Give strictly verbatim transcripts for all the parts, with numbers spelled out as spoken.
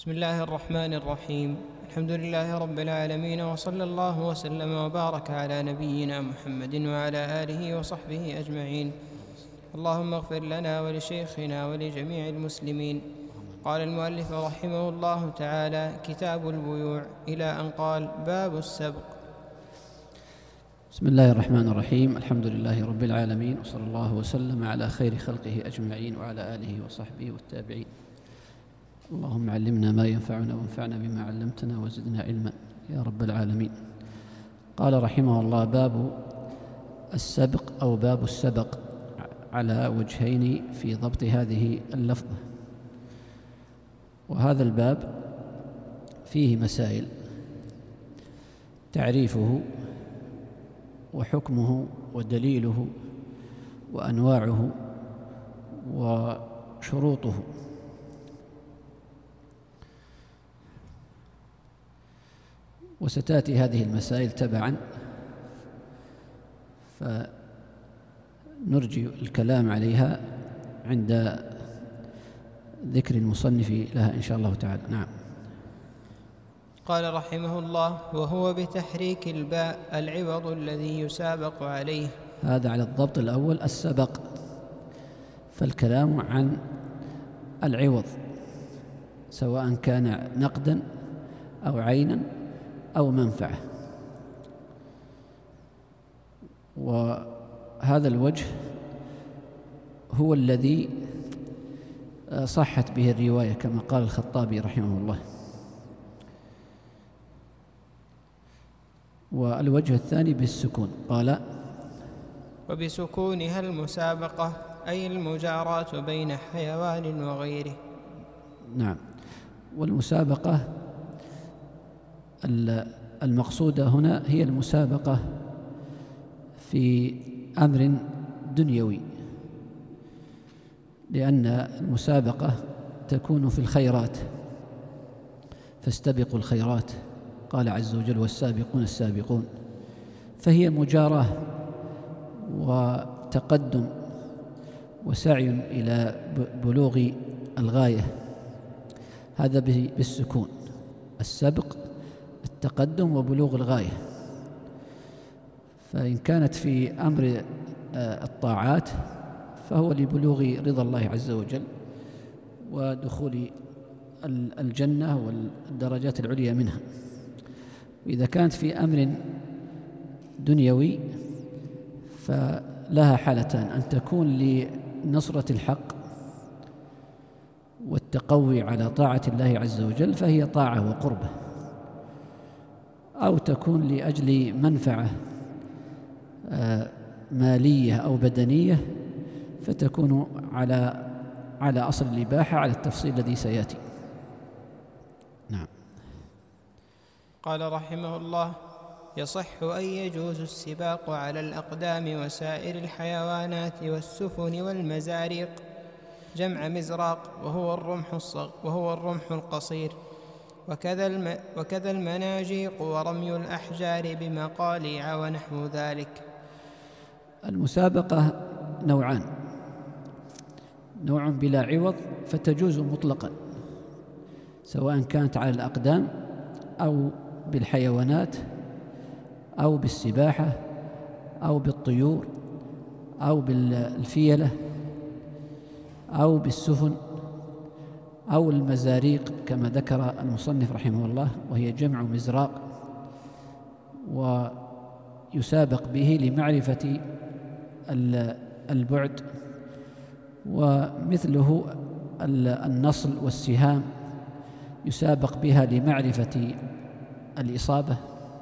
بسم الله الرحمن الرحيم. الحمد لله رب العالمين، وصلى الله وسلم وبارك على نبينا محمد وعلى آله وصحبه أجمعين. اللهم اغفر لنا ولشيخنا ولجميع المسلمين. قال المؤلف رحمه الله تعالى: كتاب البيوع، إلى أن قال: باب السبق. بسم الله الرحمن الرحيم. الحمد لله رب العالمين، وصلى الله وسلم على خير خلقه أجمعين وعلى آله وصحبه والتابعين. اللهم علمنا ما ينفعنا وانفعنا بما علمتنا وزدنا علما يا رب العالمين. قال رحمه الله: باب السبق أو باب السبق، على وجهين في ضبط هذه اللفظة. وهذا الباب فيه مسائل: تعريفه وحكمه ودليله وأنواعه وشروطه. وستأتي هذه المسائل تبعا، فنرجي الكلام عليها عند ذكر المصنف لها إن شاء الله تعالى. نعم. قال رحمه الله: وهو بتحريك الباء العوض الذي يسابق عليه. هذا على الضبط الأول، السبق، فالكلام عن العوض سواء كان نقدا أو عينا أو منفعة. وهذا الوجه هو الذي صحت به الرواية كما قال الخطابي رحمه الله. والوجه الثاني بالسكون، قال: وبسكونها المسابقة، أي المجاراة بين حيوان وغيره. نعم. والمسابقة المقصودة هنا هي المسابقة في أمر دنيوي، لأن المسابقة تكون في الخيرات، فاستبقوا الخيرات، قال عز وجل: والسابقون السابقون. فهي مجاراة وتقدم وسعي إلى بلوغ الغاية، هذا بالسكون: السبق، التقدم وبلوغ الغاية. فإن كانت في أمر الطاعات فهو لبلوغ رضا الله عز وجل ودخول الجنة والدرجات العليا منها. وإذا كانت في أمر دنيوي فلها حالتان: أن تكون لنصرة الحق والتقوي على طاعة الله عز وجل فهي طاعة وقربة، أو تكون لأجل منفعة مالية أو بدنية فتكون على على أصل الإباحة على التفصيل الذي سيأتي. نعم. قال رحمه الله: يصح أن يجوز السباق على الأقدام وسائر الحيوانات والسفن والمزاريق، جمع مزراق، وهو الرمح الصغ وهو الرمح القصير، وكذا الم وكذا المناجيق ورمي الأحجار بمقاليع ونحو ذلك. المسابقة نوعان: نوع بلا عوض فتجوز مطلقا سواء كانت على الأقدام أو بالحيوانات أو بالسباحة أو بالطيور أو بالفيلة أو بالسفن أو المزاريق كما ذكر المصنف رحمه الله، وهي جمع مزراق، ويسابق به لمعرفة البعد، ومثله النصل والسهام يسابق بها لمعرفة الإصابة.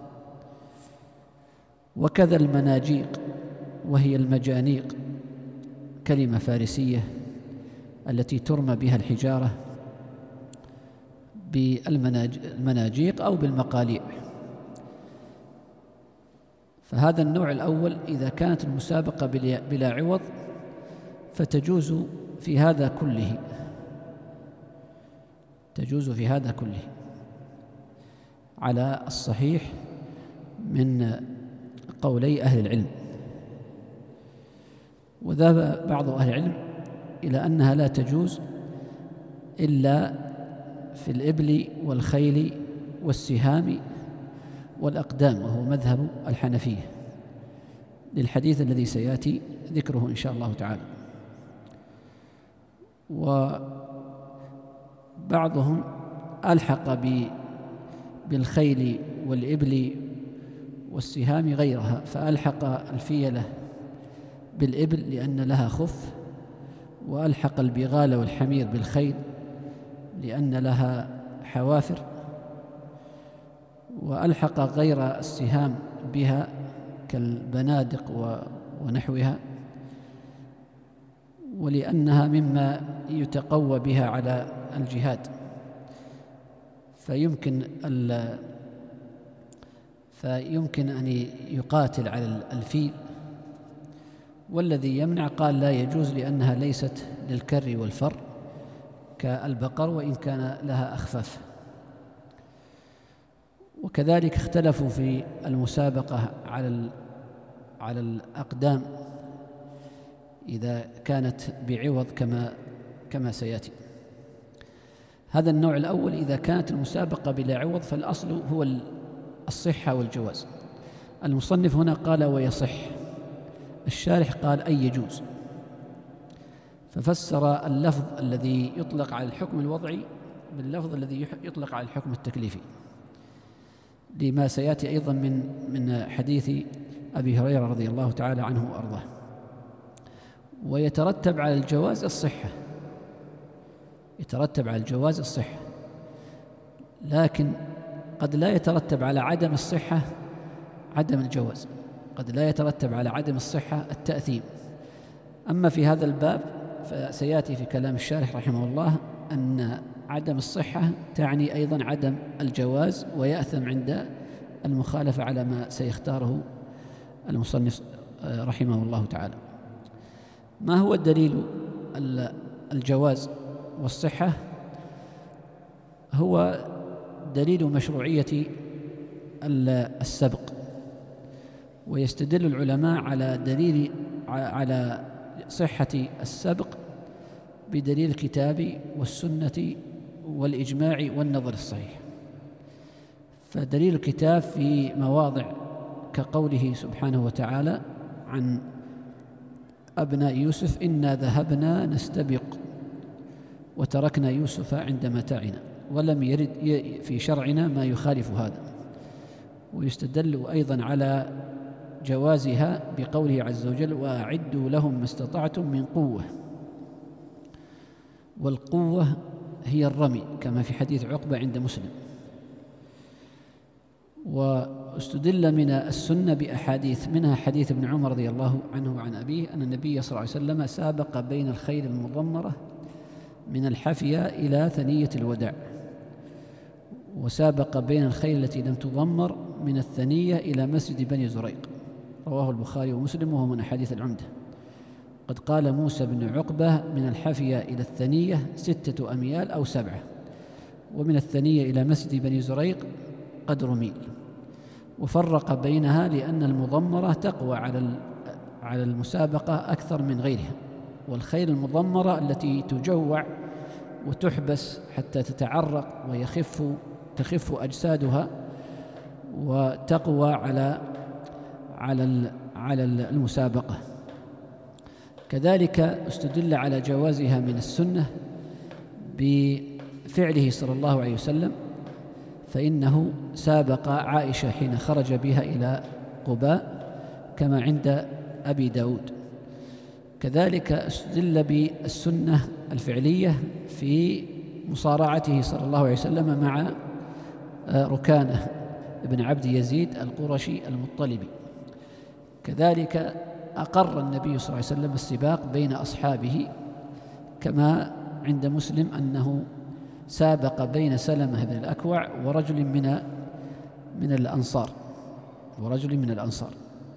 وكذا المناجيق، وهي المجانيق، كلمة فارسية التي ترمى بها الحجارة، بالمناجيق أو بالمقاليع. فهذا النوع الأول إذا كانت المسابقة بلا عوض فتجوز في هذا كله، تجوز في هذا كله على الصحيح من قولي أهل العلم. وذهب بعض أهل العلم إلى أنها لا تجوز إلا في الإبل والخيل والسهام والأقدام، وهو مذهب الحنفية، للحديث الذي سيأتي ذكره إن شاء الله تعالى. وبعضهم ألحق بالخيل والإبل والسهام غيرها، فألحق الفيلة بالإبل لأن لها خف، وألحق البغال والحمير بالخيل لأن لها حوافر، وألحق غير السهام بها كالبنادق ونحوها، ولأنها مما يتقوى بها على الجهاد، فيمكن فيمكن أن يقاتل على الفيل. والذي يمنع قال لا يجوز لأنها ليست للكر والفر كالبقر وإن كان لها أخفاف. وكذلك اختلفوا في المسابقة على على الأقدام إذا كانت بعوض كما كما سيأتي. هذا النوع الأول، إذا كانت المسابقة بلا عوض فالأصل هو الصحة والجواز. المصنف هنا قال ويصح، الشارح قال أي يجوز، ففسر اللفظ الذي يطلق على الحكم الوضعي باللفظ الذي يطلق على الحكم التكليفي، لما سيأتي أيضا من من حديث أبي هريرة رضي الله تعالى عنه وأرضاه. ويترتب على الجواز الصحة، يترتب على الجواز الصحة، لكن قد لا يترتب على عدم الصحة عدم الجواز، قد لا يترتب على عدم الصحة التأثيم. أما في هذا الباب فسيأتي في كلام الشارح رحمه الله أن عدم الصحة تعني أيضا عدم الجواز، ويأثم عند المخالفة على ما سيختاره المصنف رحمه الله تعالى. ما هو الدليل الجواز والصحة؟ هو دليل مشروعية السبق، ويستدل العلماء على دليل على صحة السبق بدليل الكتاب والسنة والإجماع والنظر الصحيح. فدليل الكتاب في مواضع كقوله سبحانه وتعالى عن أبناء يوسف إنا ذهبنا نستبق وتركنا يوسف عند متاعنا، ولم يرد في شرعنا ما يخالف هذا. ويستدل أيضا على جوازها بقوله عز وجل وأعدوا لهم ما استطعتم من قوة، والقوة هي الرمي كما في حديث عقبة عند مسلم. واستدل من السنة بأحاديث، منها حديث ابن عمر رضي الله عنه وعن أبيه أن النبي صلى الله عليه وسلم سابق بين الخيل المضمرة من الحفية إلى ثنية الوداع، وسابق بين الخيل التي لم تضمر من الثنية إلى مسجد بني زريق، رواه البخاري ومسلم وهو من أحاديث العمدة. قد قال موسى بن عقبة من الحفية إلى الثنية ستة أميال أو سبعة، ومن الثنية إلى مسجد بني زريق قدر ميل، وفرق بينها لأن المضمرة تقوى على على المسابقة أكثر من غيرها، والخيل المضمرة التي تجوع وتحبس حتى تتعرق ويخف تخف أجسادها وتقوى على على على المسابقة. كذلك استدل على جوازها من السنة بفعله صلى الله عليه وسلم، فإنه سابق عائشة حين خرج بها إلى قباء كما عند أبي داود. كذلك استدل بالسنة الفعلية في مصارعته صلى الله عليه وسلم مع ركانة ابن عبد يزيد القرشي المطلبي. كذلك أقر النبي صلى الله عليه وسلم السباق بين أصحابه كما عند مسلم أنه سابق بين سلمة بن الأكوع ورجل من من الأنصار ورجل من الأنصار.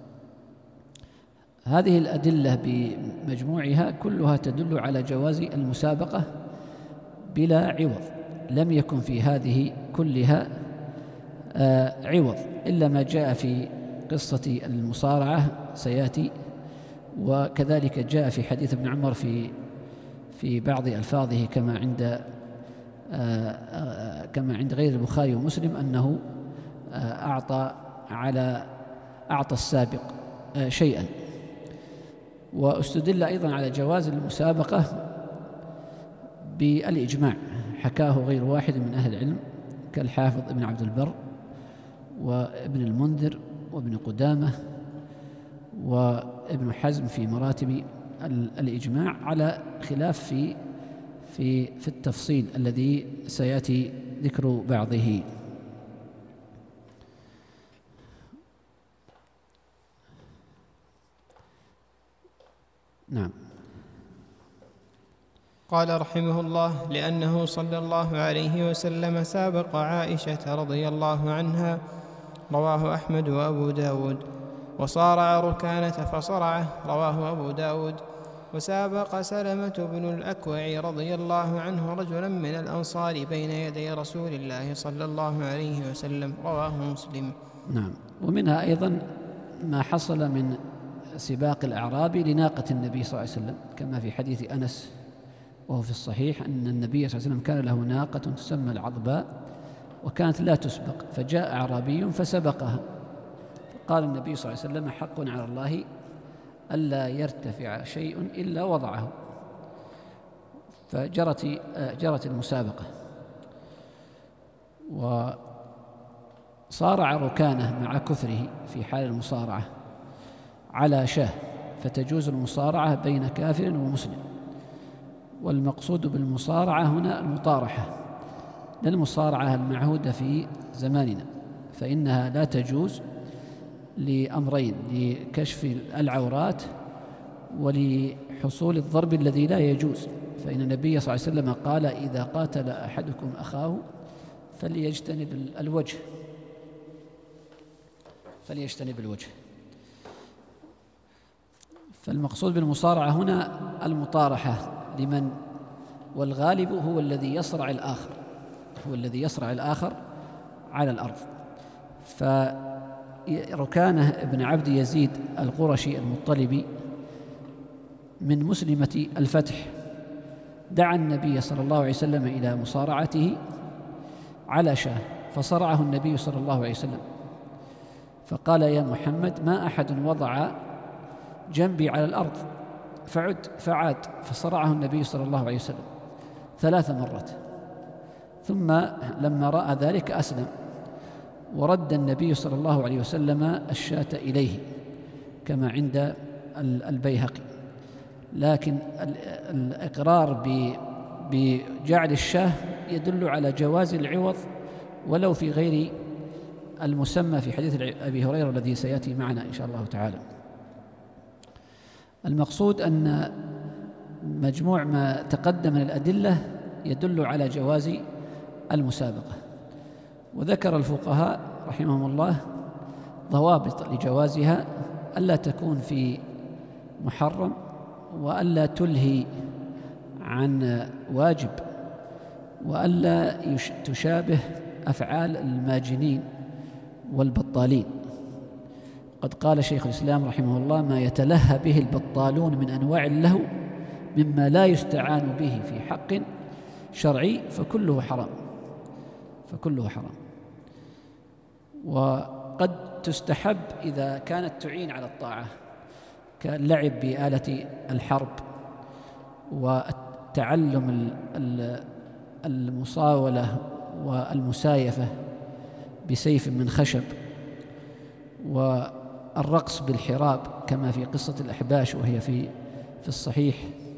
هذه الأدلة بمجموعها كلها تدل على جواز المسابقة بلا عوض، لم يكن في هذه كلها عوض إلا ما جاء في قصة المصارعة سيأتي، وكذلك جاء في حديث ابن عمر في في بعض ألفاظه كما عند كما عند غير البخاري ومسلم أنه أعطى على أعطى السابق شيئا. واستدل أيضا على جواز المسابقة بالإجماع، حكاه غير واحد من أهل العلم كالحافظ ابن عبد البر وابن المنذر وابن قدامة وابن حزم في مراتب الإجماع، على خلاف في في في التفصيل الذي سيأتي ذكر بعضه. نعم. قال رحمه الله: لأنه صلى الله عليه وسلم سابق عائشة رضي الله عنها، رواه أحمد وأبو داود. وصارع ركانة فصرعه، رواه أبو داود. وسابق سلمة بن الأكوع رضي الله عنه رجلا من الأنصار بين يدي رسول الله صلى الله عليه وسلم، رواه مسلم. نعم. ومنها أيضا ما حصل من سباق الأعرابي لناقة النبي صلى الله عليه وسلم، كما في حديث أنس وهو في الصحيح أن النبي صلى الله عليه وسلم كان له ناقة تسمى العضباء وكانت لا تسبق، فجاء أعرابي فسبقها، فقال النبي صلى الله عليه وسلم: حق على الله ألا يرتفع شيء إلا وضعه. فجرت جرت المسابقة، وصارع ركانه مع كفره في حال المصارعة على شاه، فتجوز المصارعة بين كافر ومسلم. والمقصود بالمصارعة هنا المطارحة، لا المصارعة المعهودة في زماننا، فإنها لا تجوز لأمرين: لكشف العورات ولحصول الضرب الذي لا يجوز. فإن النبي صلى الله عليه وسلم قال: إذا قاتل أحدكم أخاه فليجتنب الوجه فليجتنب الوجه فالمقصود بالمصارعة هنا المطارحة لمن، والغالب هو الذي يصرع الآخر هو الذي يصرع الآخر على الأرض. فركانه ابن عبد يزيد القرشي المطلبي من مسلمة الفتح دعا النبي صلى الله عليه وسلم إلى مصارعته على شاه، فصرعه النبي صلى الله عليه وسلم فقال: يا محمد، ما أحد وضع جنبي على الأرض. فعد فعاد فصرعه النبي صلى الله عليه وسلم ثلاث مرات، ثم لما رأى ذلك أسلم، ورد النبي صلى الله عليه وسلم الشاة إليه كما عند البيهقي. لكن الإقرار بجعل الشاه يدل على جواز العوض ولو في غير المسمى في حديث أبي هريرة الذي سيأتي معنا إن شاء الله تعالى. المقصود أن مجموع ما تقدم من الأدلة يدل على جواز المسابقة. وذكر الفقهاء رحمهم الله ضوابط لجوازها: ألا تكون في محرم، وألا تلهي عن واجب، وألا تشابه أفعال الماجنين والبطالين. قد قال شيخ الإسلام رحمه الله: ما يتلهى به البطالون من أنواع اللهو مما لا يستعان به في حق شرعي فكله حرام فكله حرام وقد تستحب إذا كانت تعين على الطاعة، كاللعب بآلة الحرب وتعلم المصاولة والمسايفة بسيف من خشب، والرقص بالحراب كما في قصة الأحباش وهي في في الصحيح.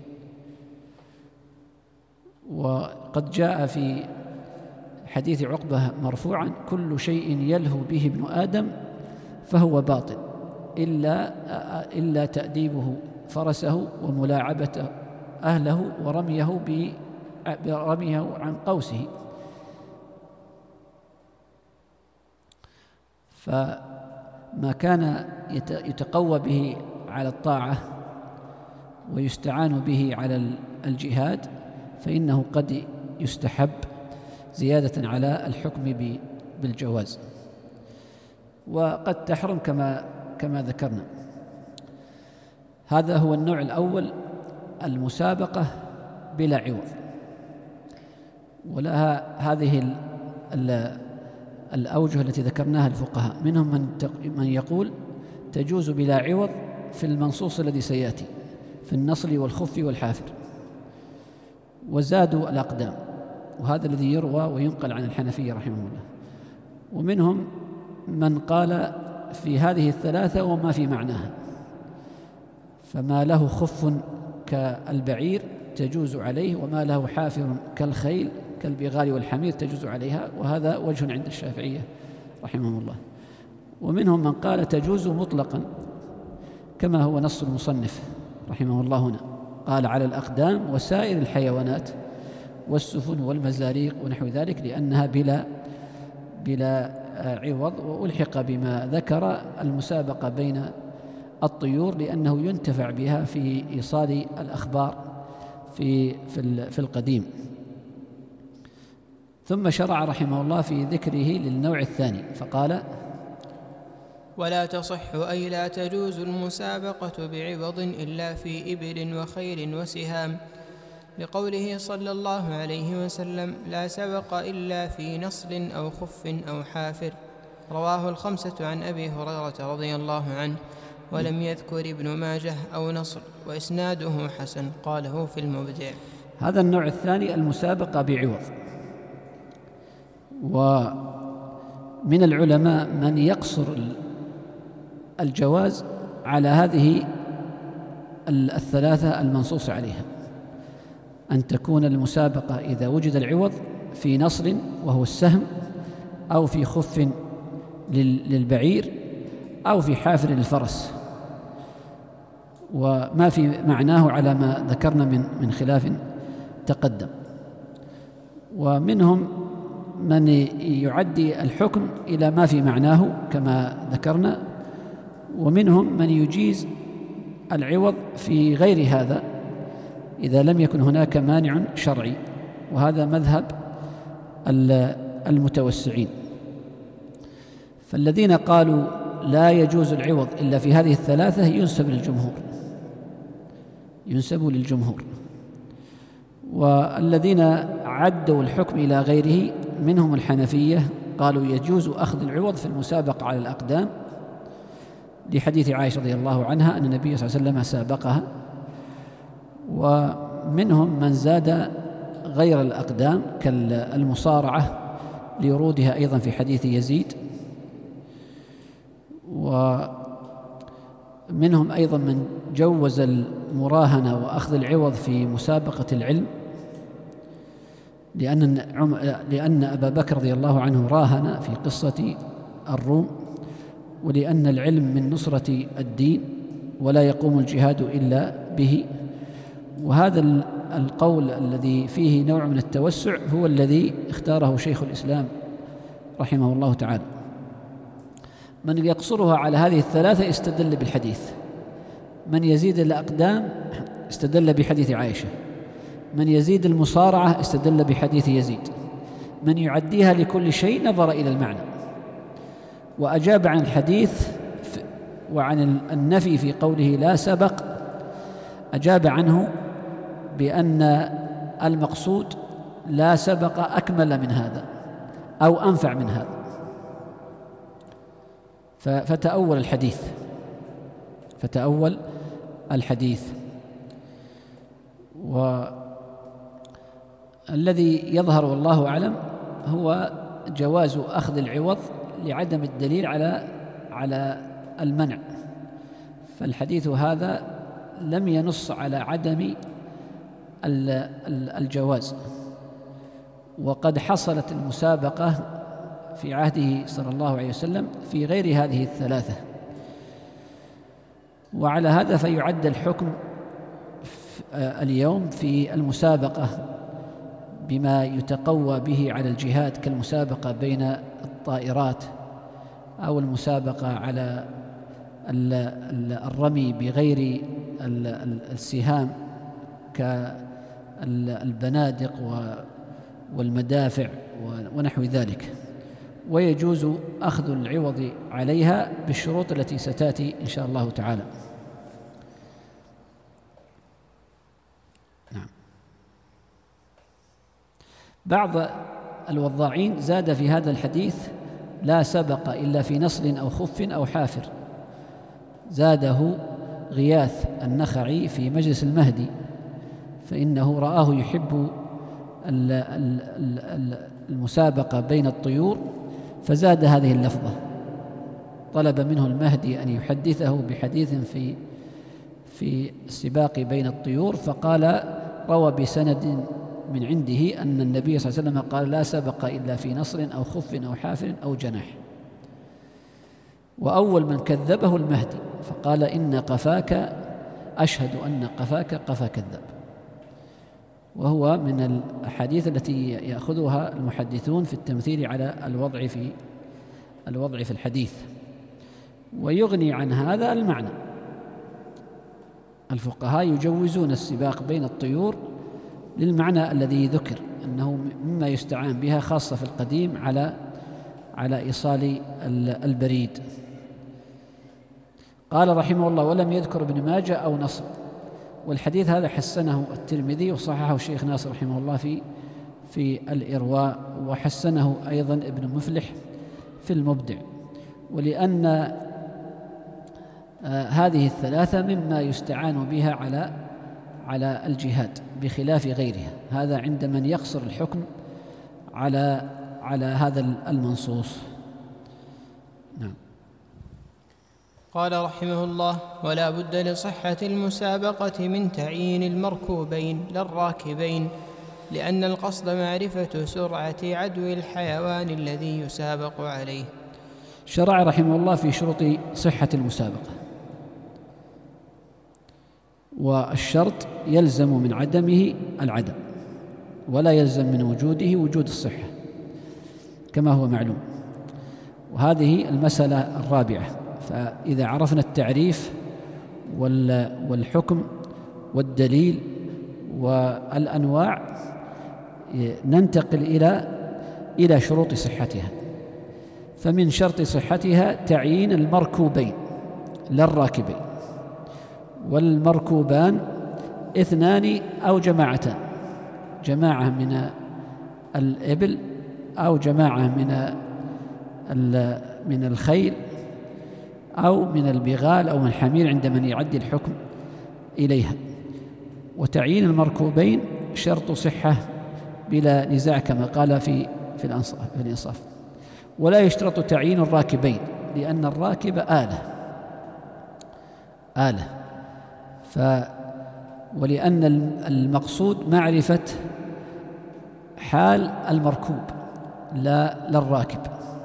وقد جاء في حديث عقبة مرفوعا: كل شيء يلهو به ابن آدم فهو باطل إلا إلا تأديبه فرسه وملاعبة أهله ورميه برميه عن قوسه. فما كان يتقوى به على الطاعة ويستعان به على الجهاد فإنه قد يستحب زيادة على الحكم بالجواز، وقد تحرم كما كما ذكرنا. هذا هو النوع الأول، المسابقة بلا عوض. ولها هذه ال ال الأوجه التي ذكرناها الفقهاء. منهم من, من يقول تجوز بلا عوض في المنصوص الذي سيأتي في النصل والخف والحافر، وزادوا الأقدام، وهذا الذي يروى وينقل عن الحنفية رحمه الله. ومنهم من قال في هذه الثلاثة وما في معناها، فما له خف كالبعير تجوز عليه، وما له حافر كالخيل كالبغال والحمير تجوز عليها، وهذا وجه عند الشافعية رحمه الله. ومنهم من قال تجوز مطلقا كما هو نص المصنف رحمه الله هنا، قال على الأقدام وسائر الحيوانات والسفن والمزاريق ونحو ذلك، لأنها بلا بلا عوض. وألحق بما ذكر المسابقة بين الطيور لأنه ينتفع بها في إيصال الأخبار في في القديم. ثم شرع رحمه الله في ذكره للنوع الثاني فقال: ولا تصح أي لا تجوز المسابقة بعوض إلا في إبل وخيل وسهام، لقوله صلى الله عليه وسلم: لا سبق إلا في نصل أو خف أو حافر. رواه الخمسة عن أبي هريرة رضي الله عنه، ولم يذكر ابن ماجه أو نصر، وإسناده حسن، قاله في المبدع. هذا النوع الثاني المسابقة بعوض. ومن العلماء من يقصر الجواز على هذه الثلاثة المنصوص عليها، أن تكون المسابقة إذا وجد العوض في نصر وهو السهم، أو في خف للبعير، أو في حافر للفرس، وما في معناه على ما ذكرنا من من خلاف تقدم. ومنهم من يعدي الحكم إلى ما في معناه كما ذكرنا، ومنهم من يجيز العوض في غير هذا إذا لم يكن هناك مانع شرعي، وهذا مذهب المتوسعين. فالذين قالوا لا يجوز العوض إلا في هذه الثلاثة ينسب للجمهور ينسب للجمهور والذين عدوا الحكم إلى غيره منهم الحنفية، قالوا يجوز أخذ العوض في المسابقة على الأقدام، لحديث عائشة رضي الله عنها أن النبي صلى الله عليه وسلم سابقها. ومنهم من زاد غير الأقدام كالمصارعة لورودها أيضا في حديث يزيد. ومنهم أيضا من جوز المراهنة وأخذ العوض في مسابقة العلم، لأن لأن أبا بكر رضي الله عنه راهن في قصة الروم، ولأن العلم من نصرة الدين ولا يقوم الجهاد إلا به. وهذا القول الذي فيه نوع من التوسع هو الذي اختاره شيخ الإسلام رحمه الله تعالى. من يقصرها على هذه الثلاثة استدل بالحديث، من يزيد الأقدام استدل بحديث عائشة، من يزيد المصارعة استدل بحديث يزيد، من يعديها لكل شيء نظر إلى المعنى. وأجاب عن الحديث وعن النفي في قوله لا سبق، أجاب عنه بأن المقصود لا سبق أكمل من هذا أو أنفع من هذا، فتأول الحديث فتأول الحديث والذي يظهر والله أعلم هو جواز أخذ العوض لعدم الدليل على على المنع. فالحديث هذا لم ينص على عدم الجواز، وقد حصلت المسابقة في عهده صلى الله عليه وسلم في غير هذه الثلاثة، وعلى هذا فيعد الحكم اليوم في المسابقة بما يتقوى به على الجهاد كالمسابقة بين الطائرات أو المسابقة على الرمي بغير السهام كالبنادق والمدافع ونحو ذلك، ويجوز أخذ العوض عليها بالشروط التي ستأتي إن شاء الله تعالى. نعم. بعض الوضاعين زاد في هذا الحديث لا سبق إلا في نصل أو خف أو حافر، زاده غياث النخعي في مجلس المهدي، فإنه رآه يحب المسابقة بين الطيور فزاد هذه اللفظة، طلب منه المهدي أن يحدثه بحديث في في السباق بين الطيور، فقال روى بسند من عنده أن النبي صلى الله عليه وسلم قال لا سبق إلا في نصر أو خف أو حافر أو جناح. وأول من كذبه المهدي فقال إن قفاك أشهد أن قفاك قفا كذاب، وهو من الأحاديث التي يأخذها المحدثون في التمثيل على الوضع في الوضع في الحديث. ويغني عن هذا المعنى، الفقهاء يجوزون السباق بين الطيور للمعنى الذي ذكر أنه مما يستعان بها خاصة في القديم على على إيصال البريد. قال رحمه الله ولم يذكر ابن ماجه أو نصر، والحديث هذا حسنه الترمذي وصححه الشيخ ناصر رحمه الله في في الإرواء، وحسنه أيضا ابن مفلح في المبدع. ولأن آه هذه الثلاثة مما يستعان بها على على الجهاد بخلاف غيرها، هذا عند من يقصر الحكم على على هذا المنصوص. نعم. قال رحمه الله ولا بد لصحة المسابقة من تعيين المركوبين للراكبين، لأن القصد معرفة سرعة عدو الحيوان الذي يسابق عليه. شرع رحمه الله في شروط صحة المسابقة، والشرط يلزم من عدمه العدم، ولا يلزم من وجوده وجود الصحة كما هو معلوم. وهذه المسألة الرابعة. فإذا عرفنا التعريف والحكم والدليل والأنواع ننتقل إلى إلى شروط صحتها. فمن شرط صحتها تعيين المركوبين للراكبين، والمركوبان اثنان أو جماعتان، جماعة من الإبل أو جماعة من من الخيل أو من البغال أو من الحمير عند من يعدي الحكم إليها. وتعيين المركوبين شرط صحة بلا نزاع كما قال في في الإنصاف. ولا يشترط تعيين الراكبين، لأن الراكب آلة آلة ف ولأن المقصود معرفة حال المركوب لا للراكب.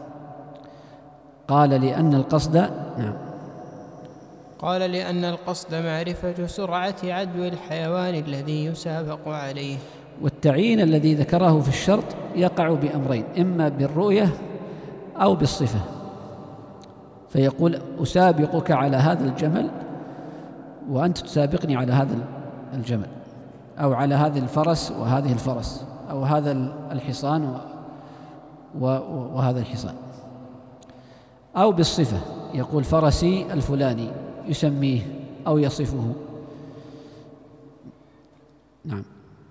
قال لأن القصد نعم قال لأن القصد معرفة سرعة عدو الحيوان الذي يسابق عليه. والتعيين الذي ذكره في الشرط يقع بأمرين، إما بالرؤية أو بالصفة، فيقول أسابقك على هذا الجمل وأنت تسابقني على هذا الجمل، أو على هذه الفرس وهذه الفرس، أو هذا الحصان وهذا الحصان. أو بالصفة، يقول فرسي الفلاني يسميه أو يصفه. نعم.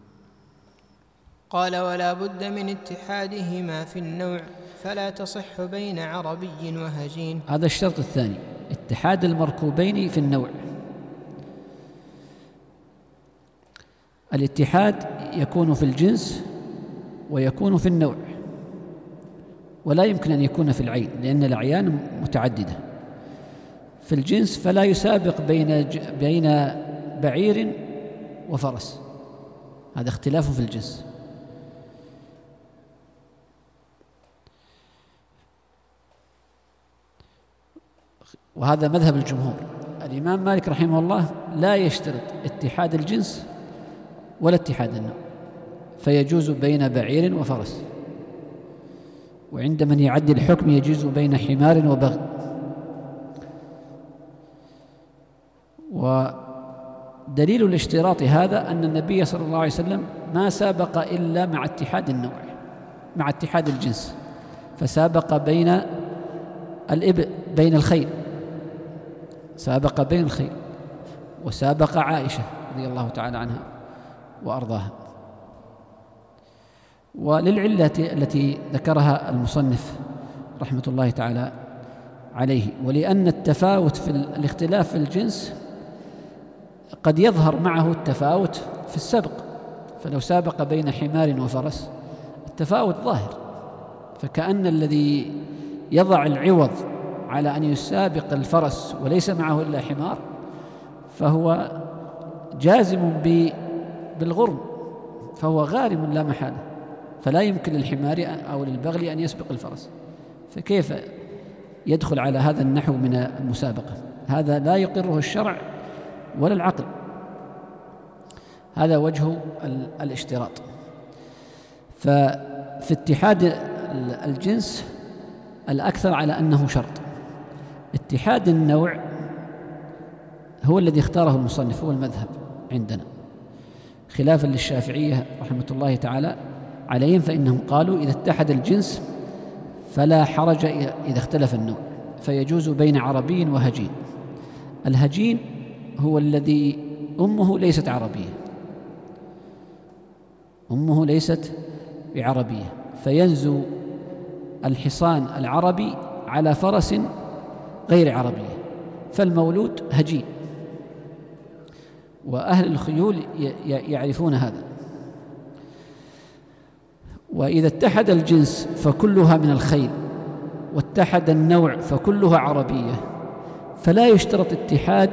قال ولا بد من اتحادهما في النوع، فلا تصح بين عربي وهجين. هذا الشرط الثاني، اتحاد المركوبين في النوع. الاتحاد يكون في الجنس ويكون في النوع، ولا يمكن أن يكون في العين، لأن الأعيان متعددة. في الجنس فلا يسابق بين بين بعير وفرس، هذا اختلاف في الجنس. وهذا مذهب الجمهور. الإمام مالك رحمه الله لا يشترط اتحاد الجنس ولا اتحاد النوع، فيجوز بين بعير وفرس. وعند من يعدي الحكم يجوز بين حمار وبغل. ودليل الاشتراط هذا أن النبي صلى الله عليه وسلم ما سابق إلا مع اتحاد النوع، مع اتحاد الجنس، فسابق بين الإبل بين الخيل، سابق بين الخيل، وسابق عائشة رضي الله تعالى عنها وأرضاها. وللعلة التي ذكرها المصنف رحمة الله تعالى عليه، ولأن التفاوت في الاختلاف في الجنس قد يظهر معه التفاوت في السبق، فلو سابق بين حمار وفرس التفاوت ظاهر، فكأن الذي يضع العوض على أن يسابق الفرس وليس معه إلا حمار فهو جازم بالغرم، فهو غارم لا محالة، فلا يمكن للحمار أو للبغل أن يسبق الفرس، فكيف يدخل على هذا النحو من المسابقة؟ هذا لا يقره الشرع ولا العقل. هذا وجه الاشتراط. ففي اتحاد الجنس الأكثر على أنه شرط. اتحاد النوع هو الذي اختاره المصنف، هو المذهب عندنا، خلافا للشافعية رحمة الله تعالى عليهم، فإنهم قالوا إذا اتحد الجنس فلا حرج إذا اختلف النوع، فيجوز بين عربي وهجين. الهجين هو الذي أمه ليست عربية، أمه ليست بعربية، فينزو الحصان العربي على فرس غير عربية، فالمولود هجين، وأهل الخيول يعرفون هذا. وإذا اتحد الجنس فكلها من الخيل، واتحد النوع فكلها عربية، فلا يشترط اتحاد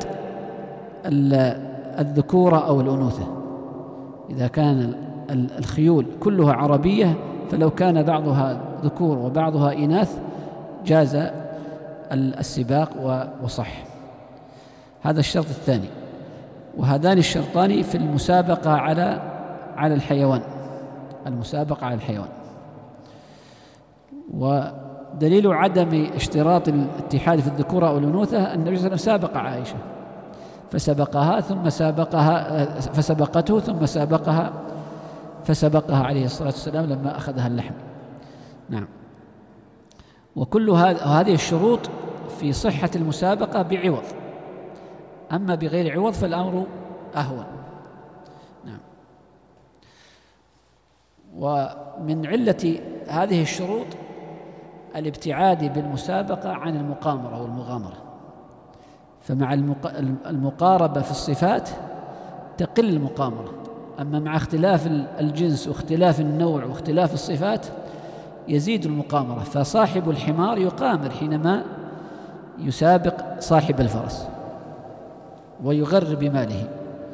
الذكورة أو الأنوثة. إذا كان الخيول كلها عربية فلو كان بعضها ذكور وبعضها إناث جاز السباق وصح. هذا الشرط الثاني. وهذان الشرطان في المسابقة على على الحيوان، المسابقة على الحيوان. ودليل عدم اشتراط الاتحاد في الذكورة أو الأنوثة أن النبي صلى الله عليه وسلم سابق عائشة فسبقها ثم سابقها فسبقته ثم سابقها فسبقها عليه الصلاة والسلام لما أخذها اللحم. نعم. وكل هذه الشروط في صحة المسابقة بعوض، أما بغير عوض فالأمر أهون. نعم. ومن علة هذه الشروط الابتعاد بالمسابقة عن المقامرة والمغامرة، فمع المقاربة في الصفات تقل المقامرة، أما مع اختلاف الجنس واختلاف النوع واختلاف الصفات يزيد المقامرة، فصاحب الحمار يقامر حينما يسابق صاحب الفرس ويغر بماله.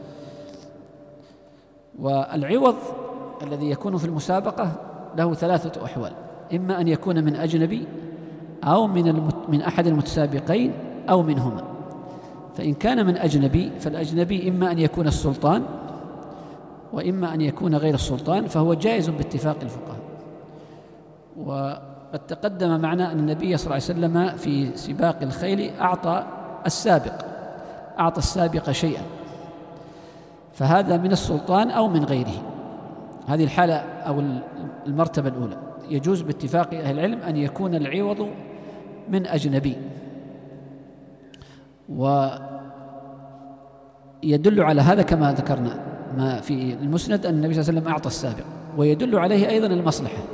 والعوض الذي يكون في المسابقة له ثلاثة أحوال، إما أن يكون من أجنبي أو من, المت... من أحد المتسابقين أو منهما. فإن كان من أجنبي فالأجنبي إما أن يكون السلطان وإما أن يكون غير السلطان، فهو جائز باتفاق الفقهاء. وقد تقدم معنا أن النبي صلى الله عليه وسلم في سباق الخيل أعطى السابق أعطى السابق شيئا، فهذا من السلطان أو من غيره. هذه الحالة أو المرتبة الأولى. يجوز باتفاق أهل العلم أن يكون العوض من أجنبي، ويدل على هذا كما ذكرنا ما في المسند أن النبي صلى الله عليه وسلم أعطى السابق، ويدل عليه أيضا المصلحة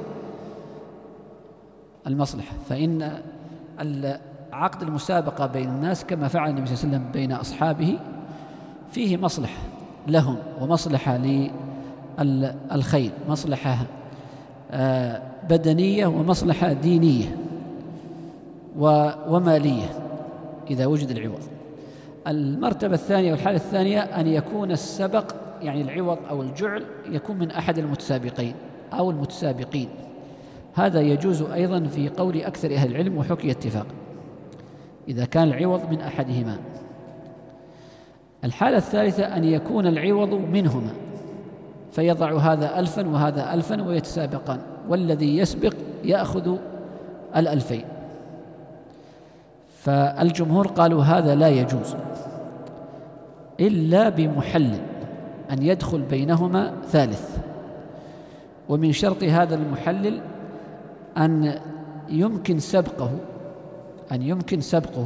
المصلحة فإن عقد المسابقة بين الناس كما فعل النبي صلى الله عليه وسلم بين أصحابه فيه مصلحة لهم ومصلحة للخيل، مصلحة بدنية ومصلحة دينية ومالية إذا وجد العوض. المرتبة الثانية والحالة الثانية أن يكون السبق يعني العوض أو الجعل يكون من أحد المتسابقين أو المتسابقين، هذا يجوز أيضا في قول أكثر أهل العلم وحكي اتفاق إذا كان العوض من أحدهما. الحالة الثالثة أن يكون العوض منهما، فيضع هذا ألفا وهذا ألفا ويتسابقان، والذي يسبق يأخذ الألفين. فالجمهور قالوا هذا لا يجوز إلا بمحلل، أن يدخل بينهما ثالث. ومن شرط هذا المحلل أن يمكن سبقه أن يمكن سبقه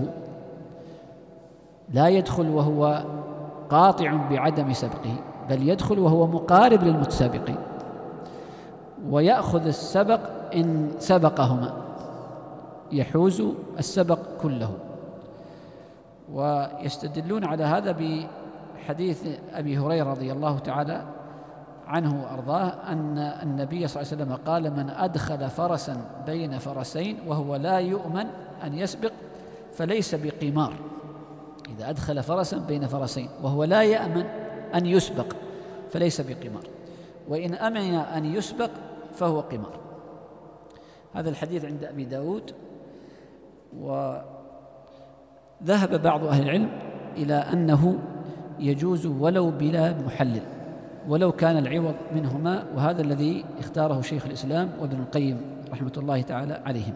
لا يدخل وهو قاطع بعدم سبقه، بل يدخل وهو مقارب للمتسابقين. ويأخذ السبق إن سبقهما، يحوز السبق كله. ويستدلون على هذا بحديث أبي هريرة رضي الله تعالى عنه وأرضاه أن النبي صلى الله عليه وسلم قال: من أدخل فرسا بين فرسين وهو لا يؤمن أن يسبق فليس بقمار. إذا أدخل فرسا بين فرسين وهو لا يأمن أن يسبق فليس بقمار، وإن أمن أن يسبق فهو قمار. هذا الحديث عند أبي داود. وذهب بعض أهل العلم إلى أنه يجوز ولو بلا محلل، ولو كان العوض منهما، وهذا الذي اختاره شيخ الإسلام وابن القيم رحمة الله تعالى عليهم.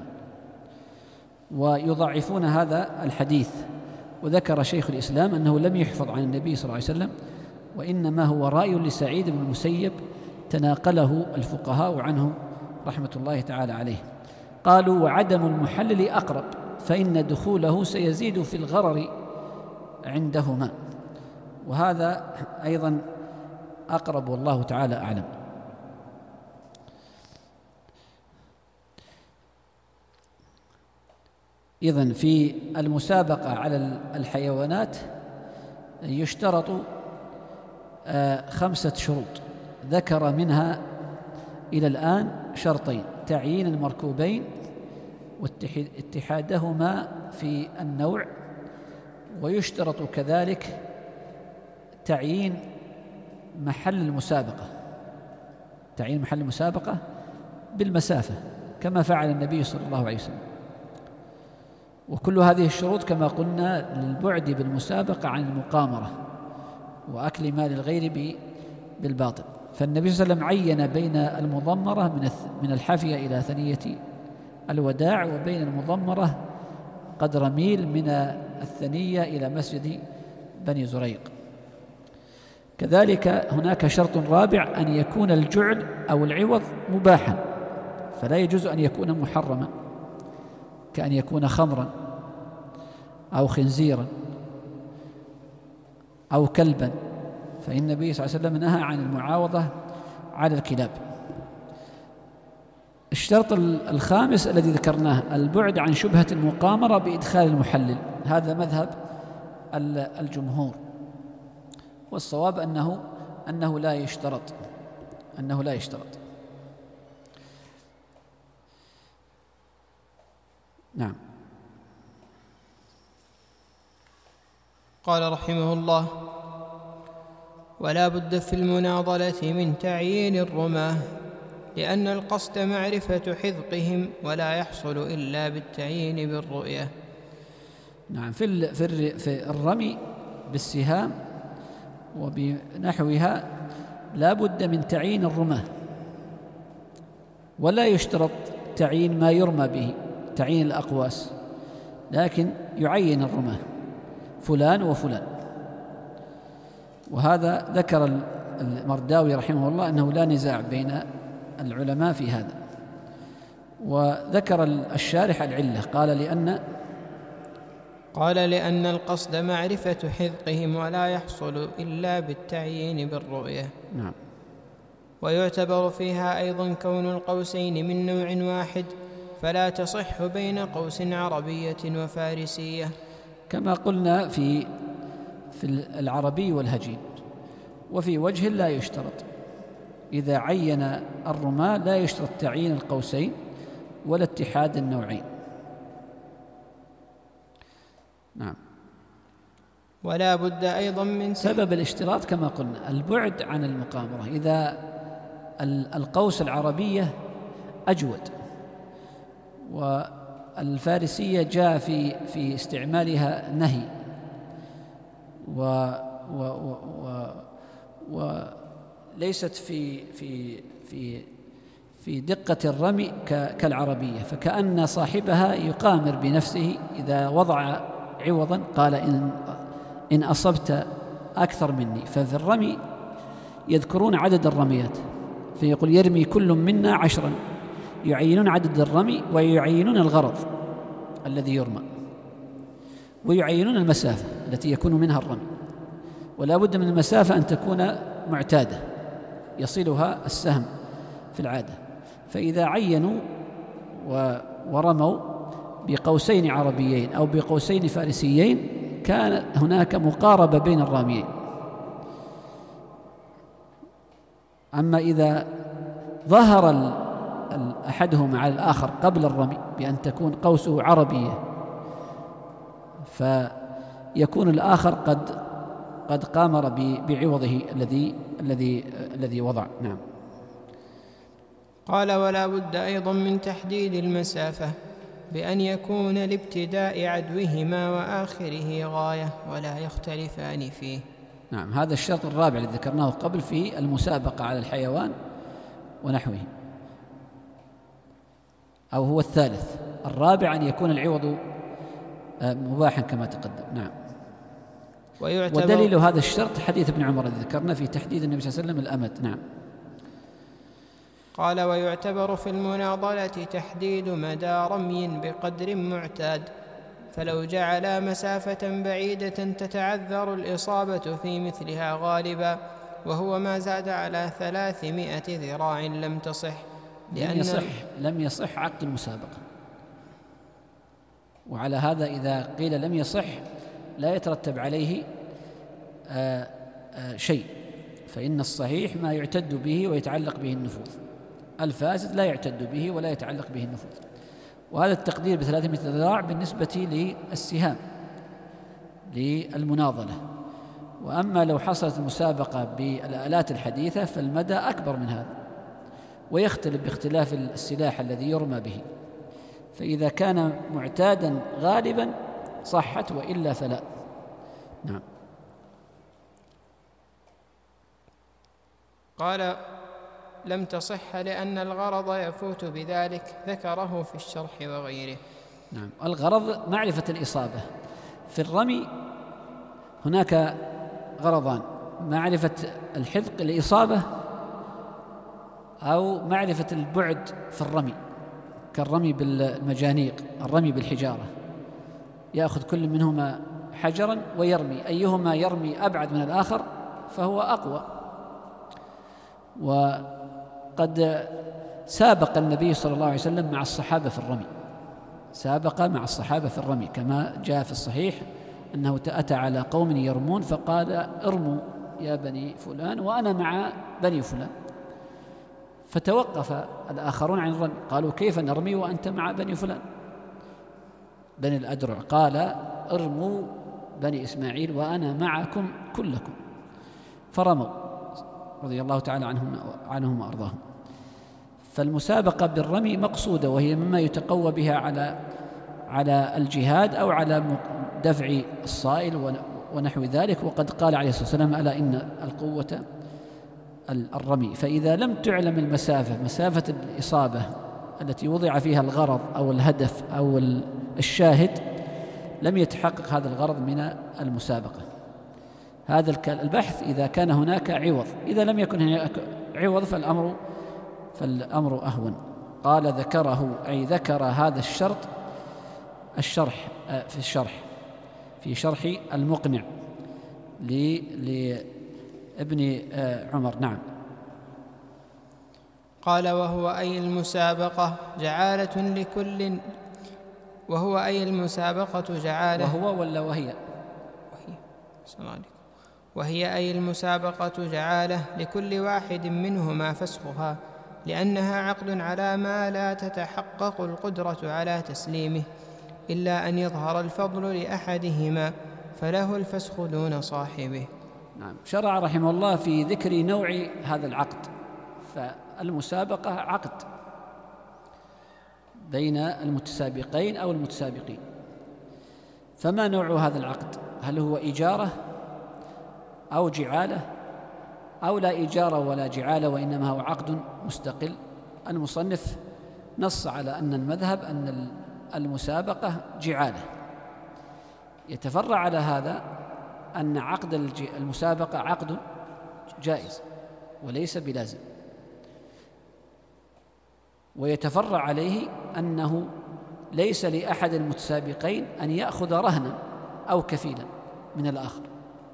ويضعفون هذا الحديث، وذكر شيخ الإسلام أنه لم يحفظ عن النبي صلى الله عليه وسلم، وإنما هو رأي لسعيد بن المسيب تناقله الفقهاء عنهم رحمة الله تعالى عليه. قالوا: وعدم المحلل أقرب، فإن دخوله سيزيد في الغرر عندهما. وهذا أيضا أقرب والله تعالى أعلم. إذن في المسابقة على الحيوانات يشترط خمسة شروط، ذكر منها إلى الآن شرطين: تعيين المركوبين واتحادهما في النوع، ويشترط كذلك تعيين محل المسابقة تعيين محل المسابقة بالمسافة كما فعل النبي صلى الله عليه وسلم. وكل هذه الشروط كما قلنا للبعد بالمسابقة عن المقامرة وأكل مال الغير بالباطل. فالنبي صلى الله عليه وسلم عين بين المضمرة من الحافية إلى ثنية الوداع، وبين المضمرة قدر ميل من الثنية إلى مسجد بني زريق. كذلك هناك شرط رابع: أن يكون الجعل أو العوض مباحا، فلا يجوز أن يكون محرما، كأن يكون خمرا أو خنزيرا أو كلبا، فإن النبي صلى الله عليه وسلم نهى عن المعاوضة على الكلاب. الشرط الخامس الذي ذكرناه: البعد عن شبهة المقامرة بإدخال المحلل. هذا مذهب الجمهور، والصواب أنه أنه لا يشترط أنه لا يشترط نعم. قال رحمه الله: ولا بد في المناضلة من تعيين الرماة، لأن القصد معرفة حذقهم، ولا يحصل إلا بالتعيين بالرؤية. نعم. في في الرمي بالسهام وبنحوها لا بد من تعيين الرماة، ولا يشترط تعيين ما يرمى به، تعيين الأقواس، لكن يعين الرماة فلان وفلان. وهذا ذكر المرداوي رحمه الله أنه لا نزاع بين العلماء في هذا. وذكر الشارح العلة، قال لأن قال لأن القصد معرفة حذقهم، ولا يحصل إلا بالتعيين بالرؤية. نعم. ويعتبر فيها أيضا كون القوسين من نوع واحد، فلا تصح بين قوس عربية وفارسية، كما قلنا في في العربي والهجين. وفي وجه لا يشترط، إذا عين الرماة لا يشترط تعيين القوسين ولا اتحاد النوعين. نعم. ولا بد أيضا من سبب الاشتراط كما قلنا البعد عن المقامرة. إذا القوس العربية أجود، والفارسية جاء في في استعمالها نهي، و و و و وليست في في في في دقة الرمي كالعربية، فكأن صاحبها يقامر بنفسه إذا وضع عوضا قال إن إن أصبت أكثر مني. ففي الرمي يذكرون عدد الرميات، فيقول يرمي كل منا عشرا، يعينون عدد الرمي ويعينون الغرض الذي يرمى، ويعينون المسافة التي يكون منها الرمي. ولا بد من المسافة أن تكون معتادة يصلها السهم في العادة. فإذا عينوا ورموا بقوسين عربيين أو بقوسين فارسيين كان هناك مقاربة بين الراميين. أما إذا ظهر أحدهما على الآخر قبل الرمي بأن تكون قوسه عربية فيكون الآخر قد قد قامر بعوضه الذي الذي الذي وضع. نعم. قال: ولا بد أيضا من تحديد المسافة بأن يكون لابتداء عدوهما وآخره غاية ولا يختلفان فيه. نعم، هذا الشرط الرابع الذي ذكرناه قبل في المسابقة على الحيوان ونحوه، أو هو الثالث. الرابع أن يكون العوض مباحا كما تقدم. نعم. ودليل هذا الشرط حديث ابن عمر الذي ذكرنا في تحديد النبي صلى الله عليه وسلم الأمد. نعم. قال: ويعتبر في المناضلة تحديد مدى رمي بقدر معتاد، فلو جعل مسافة بعيدة تتعذر الإصابة في مثلها غالبا، وهو ما زاد على ثلاثمائة ذراع لم تصح، لأن لم يصح لم يصح عقد المسابقة. وعلى هذا إذا قيل لم يصح لا يترتب عليه آآ آآ شيء، فإن الصحيح ما يعتد به ويتعلق به النفوذ، الفاسد لا يعتد به ولا يتعلق به النفوذ. وهذا التقدير بثلاثمائة ذراع بالنسبة للسهام للمناضلة. وأما لو حصلت المسابقة بالآلات الحديثة فالمدى أكبر من هذا، ويختلف باختلاف السلاح الذي يرمى به، فإذا كان معتادا غالبا صحت وإلا فلا. نعم. قال: لم تصح لأن الغرض يفوت بذلك، ذكره في الشرح وغيره. نعم. الغرض معرفة الإصابة. في الرمي هناك غرضان: معرفة الحذق الإصابة أو معرفة البعد في الرمي، كالرمي بالمجانيق، الرمي بالحجارة، يأخذ كل منهما حجرا ويرمي، أيهما يرمي أبعد من الآخر فهو أقوى. وقد سابق النبي صلى الله عليه وسلم مع الصحابة في الرمي، سابق مع الصحابة في الرمي كما جاء في الصحيح أنه أتى على قوم يرمون فقال: ارموا يا بني فلان وأنا مع بني فلان، فتوقف الآخرون عن الرمي، قالوا: كيف نرمي وأنت مع بني فلان بني الأدرع؟ قال: ارموا بني إسماعيل وأنا معكم كلكم، فرموا رضي الله تعالى عنهم عنهم وأرضاهم. فالمسابقة بالرمي مقصودة، وهي مما يتقوى بها على على الجهاد أو على دفع الصائل ونحو ذلك. وقد قال عليه الصلاة والسلام: ألا إن القوة الرمي. فإذا لم تعلم المسافة، مسافة الإصابة التي وضع فيها الغرض أو الهدف أو الشاهد، لم يتحقق هذا الغرض من المسابقة. هذا البحث إذا كان هناك عوض، إذا لم يكن هناك عوض فالأمر فالأمر أهون. قال: ذكره أي ذكر هذا الشرط الشرح في الشرح في شرح المقنع لابن عمر. نعم. قال: وهو أي المسابقة جعالة لكل وهو أي المسابقة جعالة وهو ولا وهي وهي السلام عليكم وهي أي المسابقة جعالة لكل واحد منهما فسخها، لأنها عقد على ما لا تتحقق القدرة على تسليمه إلا أن يظهر الفضل لأحدهما، فله الفسخ دون صاحبه. نعم. شرع رحمه الله في ذكر نوع هذا العقد. فالمسابقة عقد بين المتسابقين أو المتسابقين، فما نوع هذا العقد؟ هل هو إجارة أو جعالة أو لا إجارة ولا جعالة وإنما هو عقد مستقل؟ المصنف نص على أن المذهب أن المسابقة جعالة. يتفرع على هذا أن عقد المسابقة عقد جائز وليس بلازم، ويتفرع عليه أنه ليس لأحد المتسابقين أن يأخذ رهنا أو كفيلا من الآخر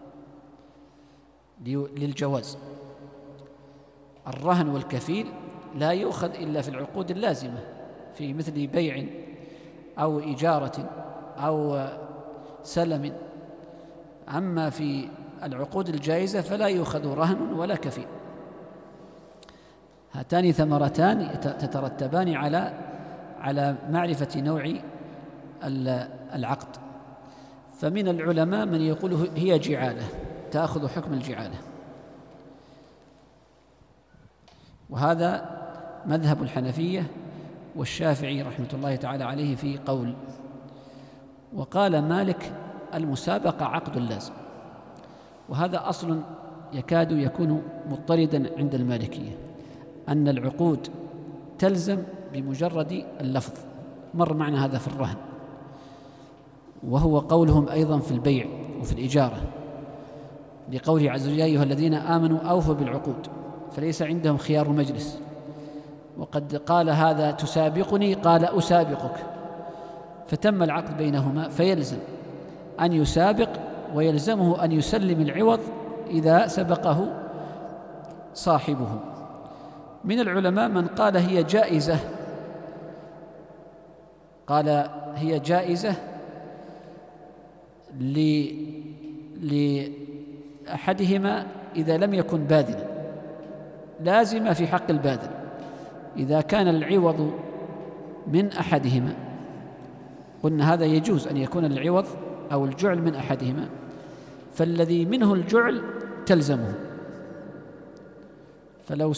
للجواز. الرهن والكفيل لا يؤخذ إلا في العقود اللازمة في مثل بيع أو إجارة أو سلم. أما في العقود الجائزة فلا يؤخذ رهن ولا كفيل. هاتان ثمرتان تترتبان على على معرفة نوع العقد. فمن العلماء من يقول هي جعالة، تأخذ حكم الجعالة، وهذا مذهب الحنفية والشافعي رحمة الله تعالى عليه في قول. وقال مالك المسابقة عقد لازم، وهذا أصل يكاد يكون مضطردا عند المالكية، أن العقود تلزم بمجرد اللفظ. مر معنا هذا في الرهن، وهو قولهم أيضا في البيع وفي الإجارة، لقوله عز وجل يا أيها الذين آمنوا أوفوا بالعقود، فليس عندهم خيار مجلس. وقد قال هذا تسابقني، قال أسابقك، فتم العقد بينهما، فيلزم أن يسابق ويلزمه أن يسلم العوض إذا سبقه صاحبه. من العلماء من قال هي جائزة، قال هي جائزة لأحدهما إذا لم يكن باذلا، لازمة في حق الباذل. إذا كان العوض من أحدهما قلنا هذا يجوز أن يكون العوض أو الجعل من أحدهما، فالذي منه الجعل تلزمه. فلو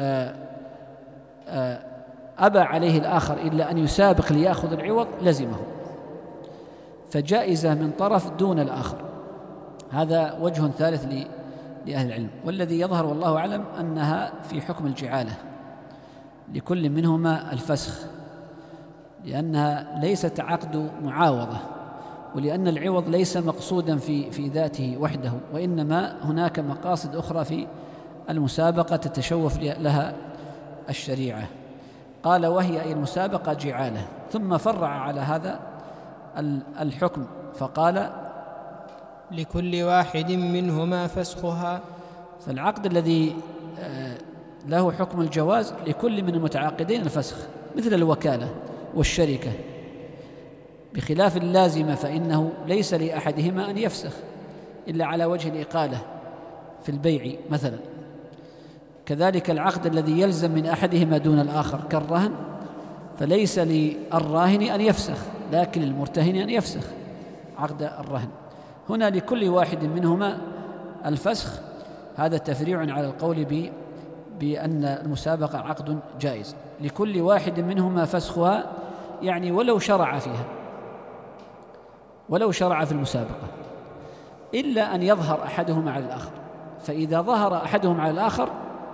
أبى عليه الآخر إلا أن يسابق ليأخذ العوض لزمه، فجائزة من طرف دون الآخر. هذا وجه ثالث لأهل العلم، والذي يظهر والله أعلم أنها في حكم الجعالة لكل منهما الفسخ، لأنها ليست عقد معاوضة، ولأن العوض ليس مقصودا في في ذاته وحده، وإنما هناك مقاصد أخرى في المسابقة تتشوف لها الشريعة. قال وهي أي المسابقة جعالة، ثم فرع على هذا الحكم فقال لكل واحد منهما فسخها. فالعقد الذي له حكم الجواز لكل من المتعاقدين الفسخ، مثل الوكالة والشركة، بخلاف اللازمة فإنه ليس لأحدهما أن يفسخ إلا على وجه الإقالة في البيع مثلا. كذلك العقد الذي يلزم من أحدهما دون الآخر كالرهن، فليس للراهن أن يفسخ، لكن للمرتهن أن يفسخ عقد الرهن. هنا لكل واحد منهما الفسخ، هذا تفريع على القول ب بأن المسابقة عقد جائز. لكل واحد منهما فسخها، يعني ولو شرع فيها، ولو شرع في المسابقة، إلا أن يظهر أحدهما على الآخر. فإذا ظهر أحدهم على الآخر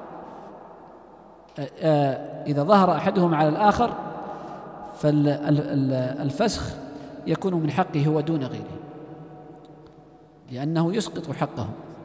إذا ظهر أحدهم على الآخر فالفسخ يكون من حقه هو دون غيره، لأنه يسقط حقه.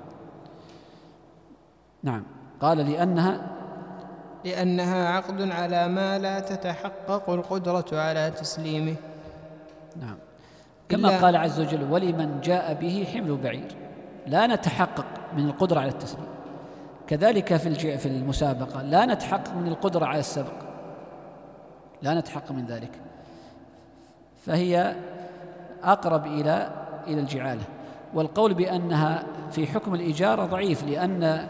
نعم. قال لأنها لأنها عقد على ما لا تتحقق القدرة على تسليمه. نعم. كما قال عز وجل ولمن جاء به حمل بعير، لا نتحقق من القدرة على التسليم. كذلك في في المسابقة لا نتحقق من القدرة على السبق، لا نتحقق من ذلك، فهي أقرب إلى إلى الجعالة. والقول بأنها في حكم الإجارة ضعيف، لأن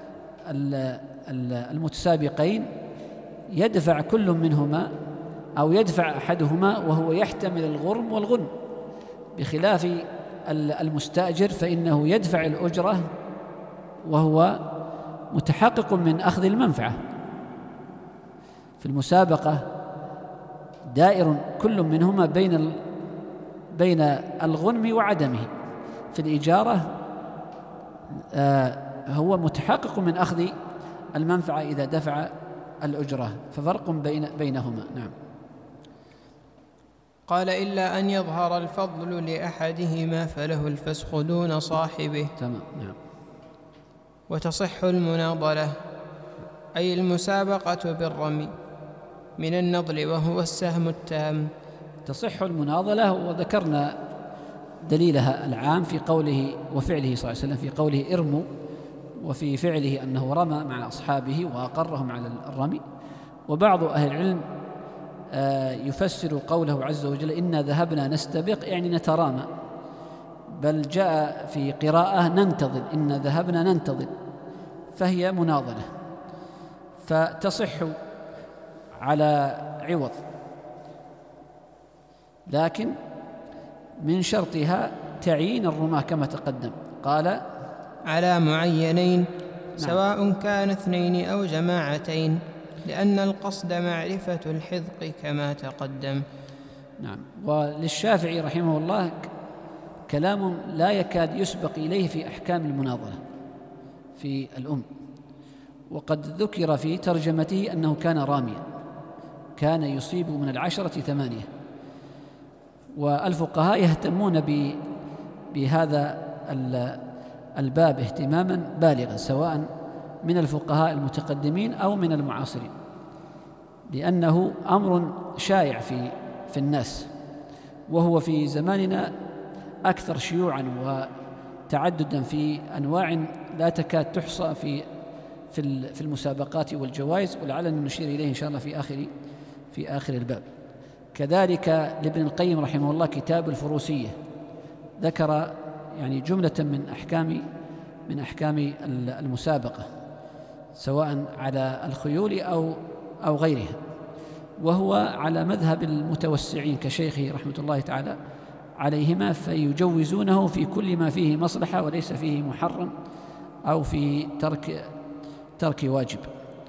المتسابقين يدفع كل منهما أو يدفع أحدهما وهو يحتمل الغرم والغنم، بخلاف المستأجر فإنه يدفع الأجرة وهو متحقق من أخذ المنفعة. في المسابقة دائر كل منهما بين بين الغنم وعدمه. في الإجارة هو متحقق من أخذ المنفعة إذا دفع الأجرة، ففرق بين بينهما. نعم. قال إلا أن يظهر الفضل لأحدهما فله الفسخ دون صاحبه. تمام. نعم. وتصح المناضلة، أي المسابقة بالرمي من النضل وهو السهم التام. تصح المناضلة، وذكرنا دليلها العام في قوله وفعله صلى الله عليه وسلم، في قوله ارموا، وفي فعله أنه رمى مع أصحابه وأقرهم على الرمي. وبعض أهل العلم يفسر قوله عز وجل إنا ذهبنا نستبق يعني نترامى، بل جاء في قراءة ننتظر، إنا ذهبنا ننتظر، فهي مناظرة فتصح على عوض، لكن من شرطها تعيين الرماة كما تقدم. قال على معينين سواء كان اثنين أو جماعتين، لأن القصد معرفة الحذق كما تقدم. نعم. وللشافعي رحمه الله كلام لا يكاد يسبق إليه في أحكام المناظرة في الأم، وقد ذكر في ترجمته أنه كان راميا، كان يصيب من العشرة ثمانية، والفقهاء يهتمون بهذا الباب اهتماما بالغا، سواء من الفقهاء المتقدمين أو من المعاصرين، لأنه أمر شائع في في الناس، وهو في زماننا أكثر شيوعا وتعددا في أنواع لا تكاد تحصى في في المسابقات والجوائز، ولعلنا نشير إليه إن شاء الله في آخر في آخر الباب. كذلك لابن القيم رحمه الله كتاب الفروسية ذكر يعني جملة من أحكام من أحكام المسابقة سواء على الخيول أو أو غيرها، وهو على مذهب المتوسعين كشيخه رحمة الله تعالى عليهما، فيجوزونه في كل ما فيه مصلحة وليس فيه محرم أو في ترك ترك واجب.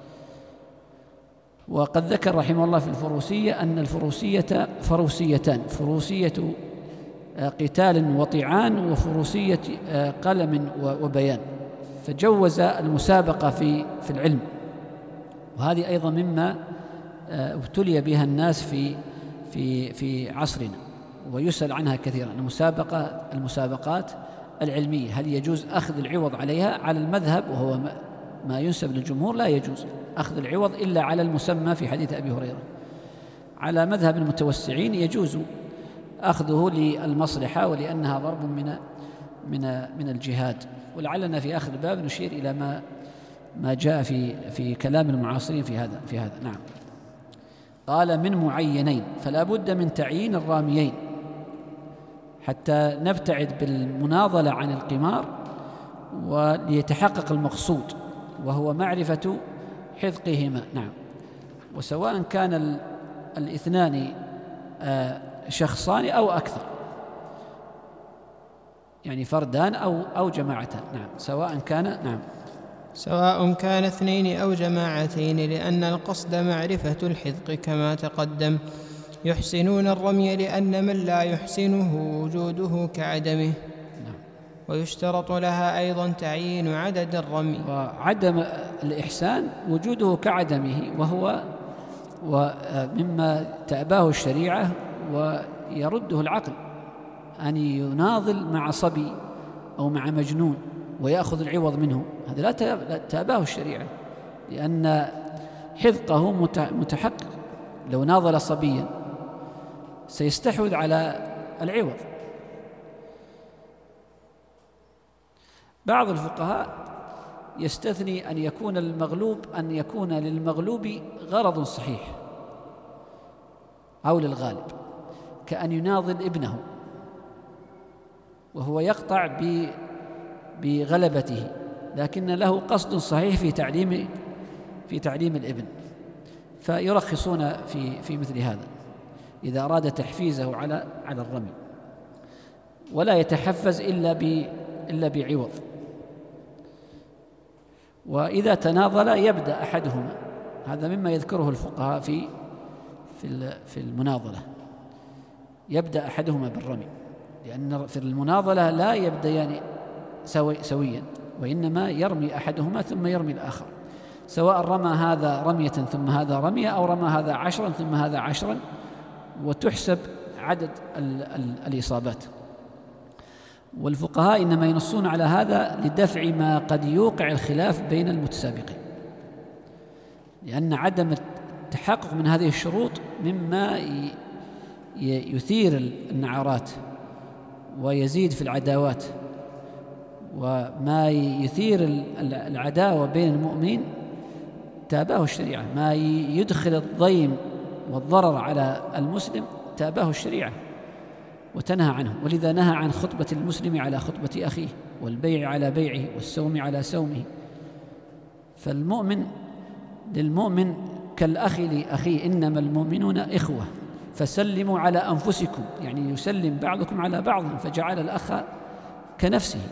وقد ذكر رحمه الله في الفروسية أن الفروسية فروسيتان، فروسية قتال وطعان وفروسية قلم وبيان، فجوز المسابقة في في العلم، وهذه أيضا مما ابتلي بها الناس في في في عصرنا ويسأل عنها كثيرا. المسابقة المسابقات العلمية هل يجوز أخذ العوض عليها؟ على المذهب وهو ما ينسب للجمهور لا يجوز أخذ العوض إلا على المسمى في حديث أبي هريرة. على مذهب المتوسعين يجوز أخذه للمصلحة ولأنها ضرب من من من الجهاد، ولعلنا في آخر الباب نشير إلى ما ما جاء في في كلام المعاصرين في هذا في هذا. نعم. قال من معينين، فلا بد من تعيين الراميين حتى نبتعد بالمناضلة عن القمار وليتحقق المقصود وهو معرفة حذقهما. نعم. وسواء كان الاثنان شخصان أو أكثر، يعني فردان أو أو جماعتان. نعم. سواء كان نعم سواء كان اثنين أو جماعتين، لأن القصد معرفة الحذق كما تقدم. يحسنون الرمي لأن من لا يحسنه وجوده كعدمه. نعم. ويشترط لها أيضا تعيين عدد الرمي. وعدم الإحسان وجوده كعدمه، وهو ومما تأباه الشريعة ويرده العقل، أن يناضل مع صبي أو مع مجنون ويأخذ العوض منه، هذا لا تأباه الشريعة، لأن حذقه متحقق. لو ناضل صبيا سيستحوذ على العوض. بعض الفقهاء يستثني أن يكون المغلوب أن يكون للمغلوب غرض صحيح أو للغالب، كأن يناضل ابنه وهو يقطع بغلبته، لكن له قصد صحيح في تعليم في تعليم الابن، فيرخصون في في مثل هذا إذا أراد تحفيزه على على الرمي، ولا يتحفز إلا ب إلا بعوض. وإذا تناضل يبدأ أحدهما، هذا مما يذكره الفقهاء في في في المناضلة، يبدأ أحدهما بالرمي، لأن في المناضلة لا يبدأان سوي سويا، وإنما يرمي أحدهما ثم يرمي الآخر، سواء رمى هذا رمية ثم هذا رمية، أو رمى هذا عشرا ثم هذا عشرا، وتحسب عدد ال ال الإصابات. والفقهاء إنما ينصون على هذا لدفع ما قد يوقع الخلاف بين المتسابقين، لأن عدم التحقق من هذه الشروط مما يثير النعرات ويزيد في العداوات، وما يثير العداوة بين المؤمنين تاباه الشريعة. ما يدخل الضيم والضرر على المسلم تاباه الشريعة وتنهى عنه، ولذا نهى عن خطبة المسلم على خطبة أخيه، والبيع على بيعه، والسوم على سومه. فالمؤمن للمؤمن كالأخ لأخيه، إنما المؤمنون إخوة فسلموا على أنفسكم، يعني يسلم بعضكم على بعض، فجعل الأخ كنفسه.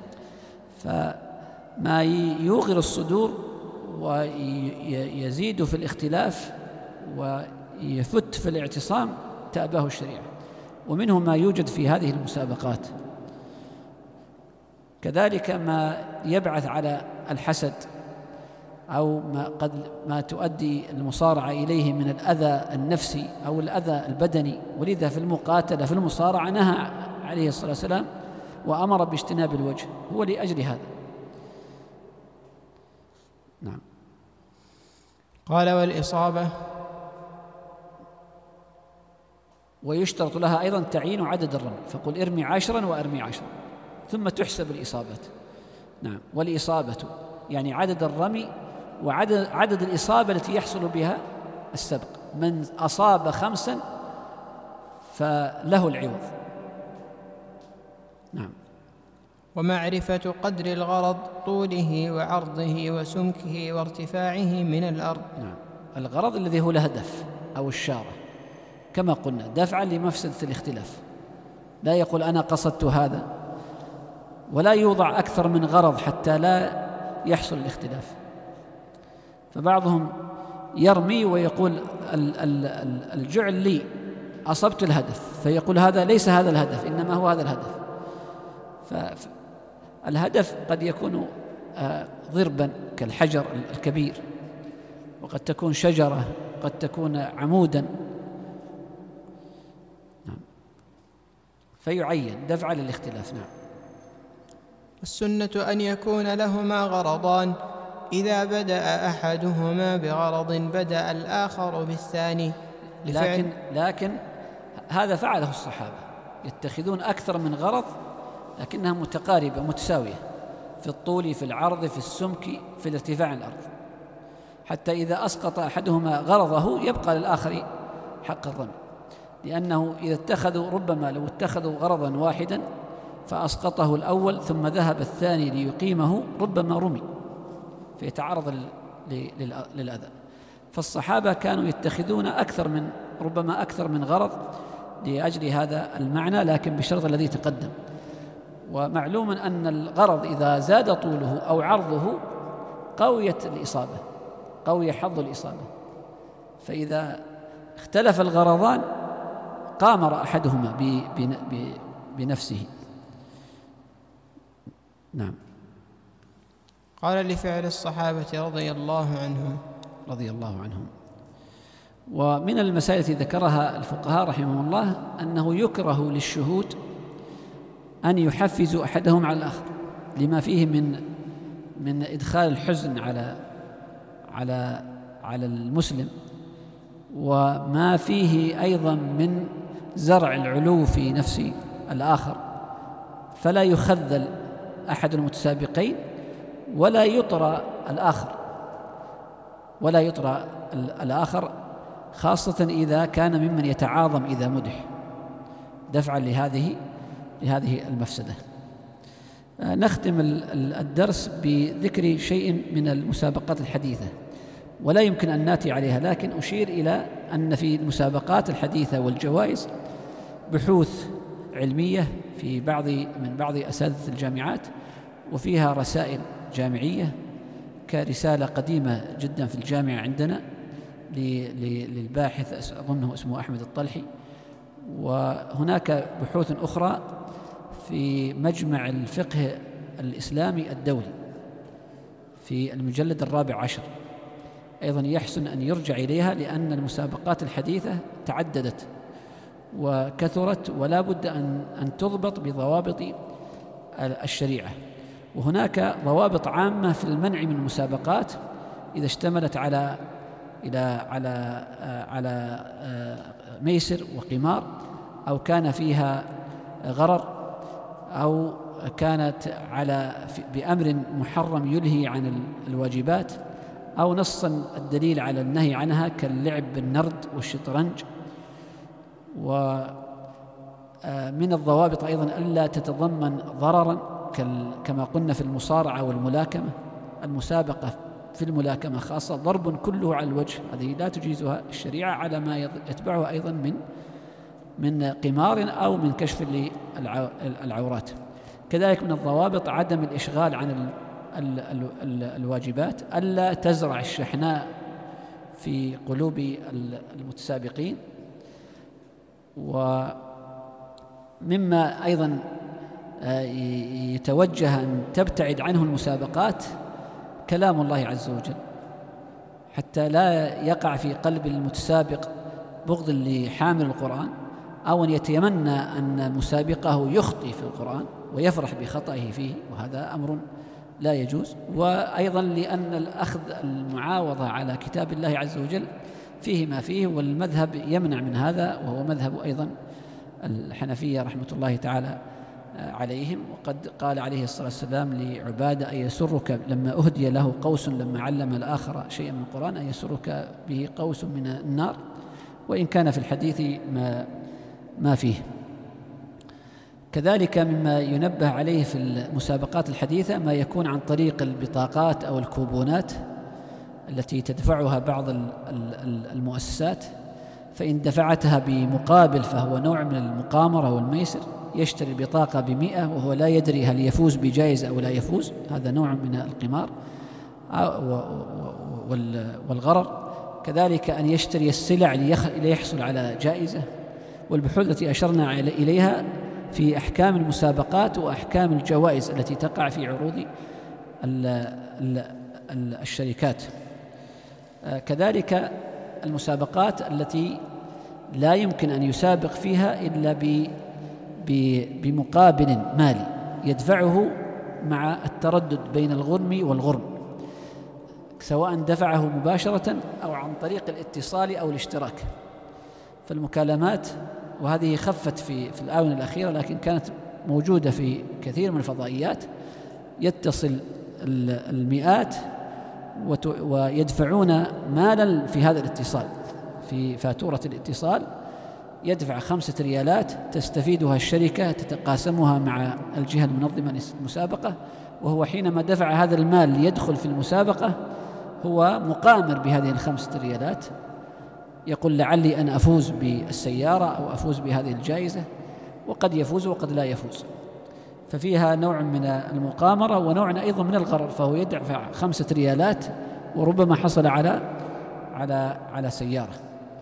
فما يوغر الصدور ويزيد في الاختلاف ويفت في الاعتصام تأباه الشريعة، ومنه ما يوجد في هذه المسابقات. كذلك ما يبعث على الحسد أو ما قد ما تؤدي المصارعة إليه من الأذى النفسي أو الأذى البدني، ولذا في المقاتلة في المصارعة نهى عليه الصلاة والسلام وأمر باجتناب الوجه، هو لأجل هذا. نعم. قال والإصابة، ويشترط لها أيضا تعيين عدد الرمي، فقل ارمي عشرا وأرمي عشرا ثم تحسب الإصابة. نعم. والإصابة يعني عدد الرمي وعدد عدد الإصابة التي يحصل بها السبق. من أصاب خمسا فله العوض. نعم. ومعرفة قدر الغرض، طوله وعرضه وسمكه وارتفاعه من الأرض. نعم. الغرض الذي هو الهدف أو الشارة، كما قلنا دفعا لمفسدة الاختلاف، لا يقول أنا قصدت هذا، ولا يوضع أكثر من غرض حتى لا يحصل الاختلاف. فبعضهم يرمي ويقول الجعل لي، أصبت الهدف، فيقول هذا ليس هذا الهدف، إنما هو هذا الهدف. فالهدف قد يكون ضربا كالحجر الكبير، وقد تكون شجرة، قد تكون عمودا. نعم. فيعين دفعا للاختلاف. نعم. السنة أن يكون لهما غرضان، إذا بدأ أحدهما بغرض بدأ الآخر بالثاني. لكن, لكن هذا فعله الصحابة، يتخذون أكثر من غرض لكنها متقاربة متساوية في الطول، في العرض، في السمك، في الارتفاع عن الأرض، حتى إذا أسقط أحدهما غرضه يبقى للآخر حق الرمي، لأنه إذا اتخذوا ربما لو اتخذوا غرضا واحدا فأسقطه الأول ثم ذهب الثاني ليقيمه ربما رمي فيتعرض للأذى. فالصحابة كانوا يتخذون أكثر من ربما أكثر من غرض لأجل هذا المعنى، لكن بشرط الذي تقدم. ومعلوم أن الغرض إذا زاد طوله أو عرضه قويت الإصابة، قوي حظ الإصابة. فإذا اختلف الغرضان قامر أحدهما بنفسه. نعم. قال لفعل الصحابة رضي الله عنهم رضي الله عنهم. ومن المسائل التي ذكرها الفقهاء رحمهم الله أنه يكره للشهود أن يحفزوا أحدهم على الآخر، لما فيه من من إدخال الحزن على على على المسلم، وما فيه أيضا من زرع العلو في نفس الآخر، فلا يخذل أحد المتسابقين ولا يطرى الآخر ولا يطرى الآخر خاصة إذا كان ممن يتعاظم إذا مدح، دفعا لهذه لهذه المفسدة. نختم الدرس بذكر شيء من المسابقات الحديثة، ولا يمكن أن نأتي عليها، لكن أشير إلى أن في المسابقات الحديثة والجوائز بحوث علمية في بعض من بعض أساتذة الجامعات، وفيها رسائل جامعية كرسالة قديمة جدا في الجامعة عندنا للباحث أظنه اسمه أحمد الطلحي، وهناك بحوث أخرى في مجمع الفقه الإسلامي الدولي في المجلد الرابع عشر، أيضا يحسن أن يرجع إليها، لأن المسابقات الحديثة تعددت وكثرت ولا بد أن أن تضبط بضوابط الشريعة. وهناك ضوابط عامة في المنع من المسابقات إذا اشتملت على إلى على على ميسر وقمار، أو كان فيها غرر، أو كانت على بأمر محرم يلهي عن الواجبات، أو نصا الدليل على النهي عنها كاللعب بالنرد والشطرنج. ومن الضوابط أيضا ألا تتضمن ضررا كما قلنا في المصارعة والملاكمة. المسابقة في الملاكمة خاصة ضرب كله على الوجه، هذه لا تجيزها الشريعة على ما يتبعها أيضا من من قمار أو من كشف للعورات. كذلك من الضوابط عدم الإشغال عن ال ال ال ال الواجبات، ألا تزرع الشحناء في قلوب المتسابقين. ومما أيضا يتوجه أن تبتعد عنه المسابقات كلام الله عز وجل، حتى لا يقع في قلب المتسابق بغض لحامل القرآن، أو أن يتمنى أن مسابقه يخطئ في القرآن ويفرح بخطئه فيه، وهذا أمر لا يجوز. وأيضا لأن الأخذ المعاوضة على كتاب الله عز وجل فيه ما فيه، والمذهب يمنع من هذا، وهو مذهب أيضا الحنفية رحمة الله تعالى عليهم. وقد قال عليه الصلاة والسلام لعبادة: أن يسرك لما أهدي له قوس لما علم الآخر شيئا من القرآن أن يسرك به قوس من النار، وإن كان في الحديث ما ما فيه. كذلك مما ينبه عليه في المسابقات الحديثة ما يكون عن طريق البطاقات أو الكوبونات التي تدفعها بعض المؤسسات، فإن دفعتها بمقابل فهو نوع من المقامرة والميسر. يشتري البطاقة بمئة وهو لا يدري هل يفوز بجائزة أو لا يفوز، هذا نوع من القمار والغرر. كذلك أن يشتري السلع ليحصل على جائزة. والبحوث التي أشرنا إليها في أحكام المسابقات وأحكام الجوائز التي تقع في عروض الشركات. كذلك المسابقات التي لا يمكن أن يسابق فيها إلا بمقابل مالي يدفعه مع التردد بين الغرم والغرم، سواء دفعه مباشرة أو عن طريق الاتصال أو الاشتراك. فالمكالمات، وهذه خفت في في الآونة الأخيرة لكن كانت موجودة في كثير من الفضائيات، يتصل المئات ويدفعون مالا في هذا الاتصال، في فاتورة الاتصال يدفع خمسة ريالات تستفيدها الشركة تتقاسمها مع الجهة المنظمة للمسابقة، وهو حينما دفع هذا المال ليدخل في المسابقة هو مقامر بهذه الخمسة ريالات، يقول لعلي أن أفوز بالسيارة أو أفوز بهذه الجائزة، وقد يفوز وقد لا يفوز. ففيها نوع من المقامرة ونوع أيضا من الغرر، فهو يدفع خمسة ريالات وربما حصل على على على سيارة.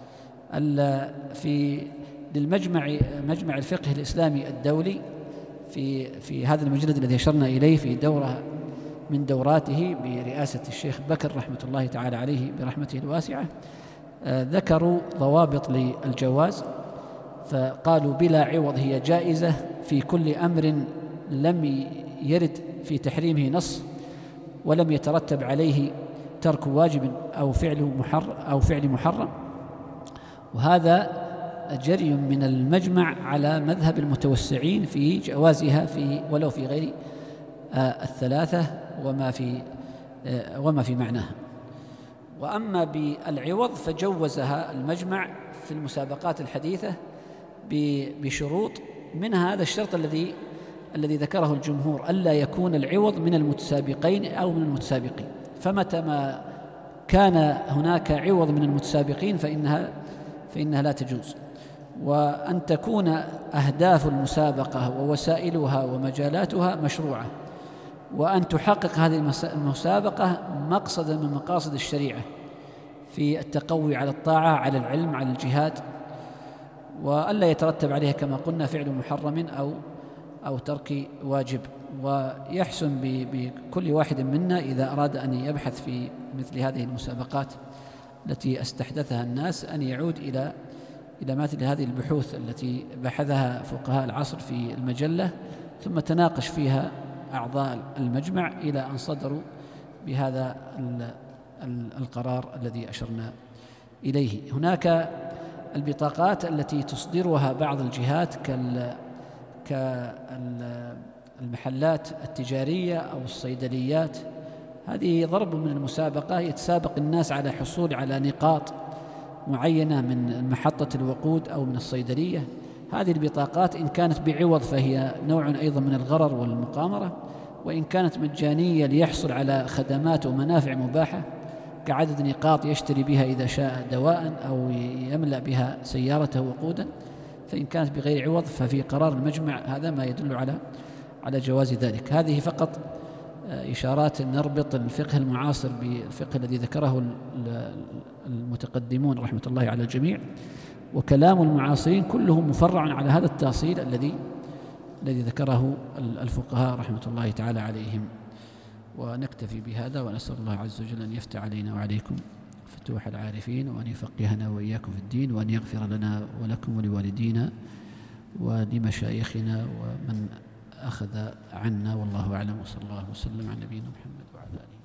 في للمجمع مجمع الفقه الإسلامي الدولي في في هذا المجلد الذي أشرنا إليه في دورة من دوراته برئاسة الشيخ بكر رحمة الله تعالى عليه برحمته الواسعة، ذكروا ضوابط للجواز، فقالوا: بلا عوض هي جائزة في كل أمر لم يرد في تحريمه نص ولم يترتب عليه ترك واجب أو فعل محرم أو فعل محرم. وهذا جري من المجمع على مذهب المتوسعين في جوازها في ولو في غير الثلاثة وما في وما في معناها. وأما بالعوض فجوزها المجمع في المسابقات الحديثة بشروط، من هذا الشرط الذي الذي ذكره الجمهور: ألا يكون العوض من المتسابقين أو من المتسابقين. فمتى ما كان هناك عوض من المتسابقين فإنها فإنها لا تجوز. وأن تكون أهداف المسابقة ووسائلها ومجالاتها مشروعة، وأن تحقق هذه المسابقة مقصدا من مقاصد الشريعة في التقوي على الطاعة، على العلم، على الجهاد، وألا يترتب عليها كما قلنا فعل محرم أو أو ترك واجب. ويحسن بكل واحد منا إذا أراد أن يبحث في مثل هذه المسابقات التي استحدثها الناس أن يعود إلى إلى مثل هذه البحوث التي بحثها فقهاء العصر في المجلة، ثم تناقش فيها أعضاء المجمع إلى أن صدروا بهذا القرار الذي أشرنا إليه. هناك البطاقات التي تصدرها بعض الجهات كالمحلات التجارية أو الصيدليات هذه ضرب من المسابقة، يتسابق الناس على حصول على نقاط معينة من محطة الوقود أو من الصيدلية. هذه البطاقات إن كانت بعوض فهي نوع أيضا من الغرر والمقامرة، وإن كانت مجانية ليحصل على خدمات ومنافع مباحة كعدد نقاط يشتري بها إذا شاء دواء أو يملأ بها سيارته وقودا، فإن كانت بغير عوض ففي قرار المجمع هذا ما يدل على على جواز ذلك. هذه فقط إشارات نربط الفقه المعاصر بالفقه الذي ذكره المتقدمون رحمة الله على الجميع، وكلام المعاصرين كله مفرع على هذا التأصيل الذي الذي ذكره الفقهاء رحمة الله تعالى عليهم. ونكتفي بهذا، ونسأل الله عز وجل أن يفتح علينا وعليكم فتوح العارفين، وأن يفقهنا وإياكم في الدين، وأن يغفر لنا ولكم ولوالدينا ولمشايخنا ومن أخذ عنا، والله أعلم، وصلى الله وسلم على نبينا محمد وعلى آله.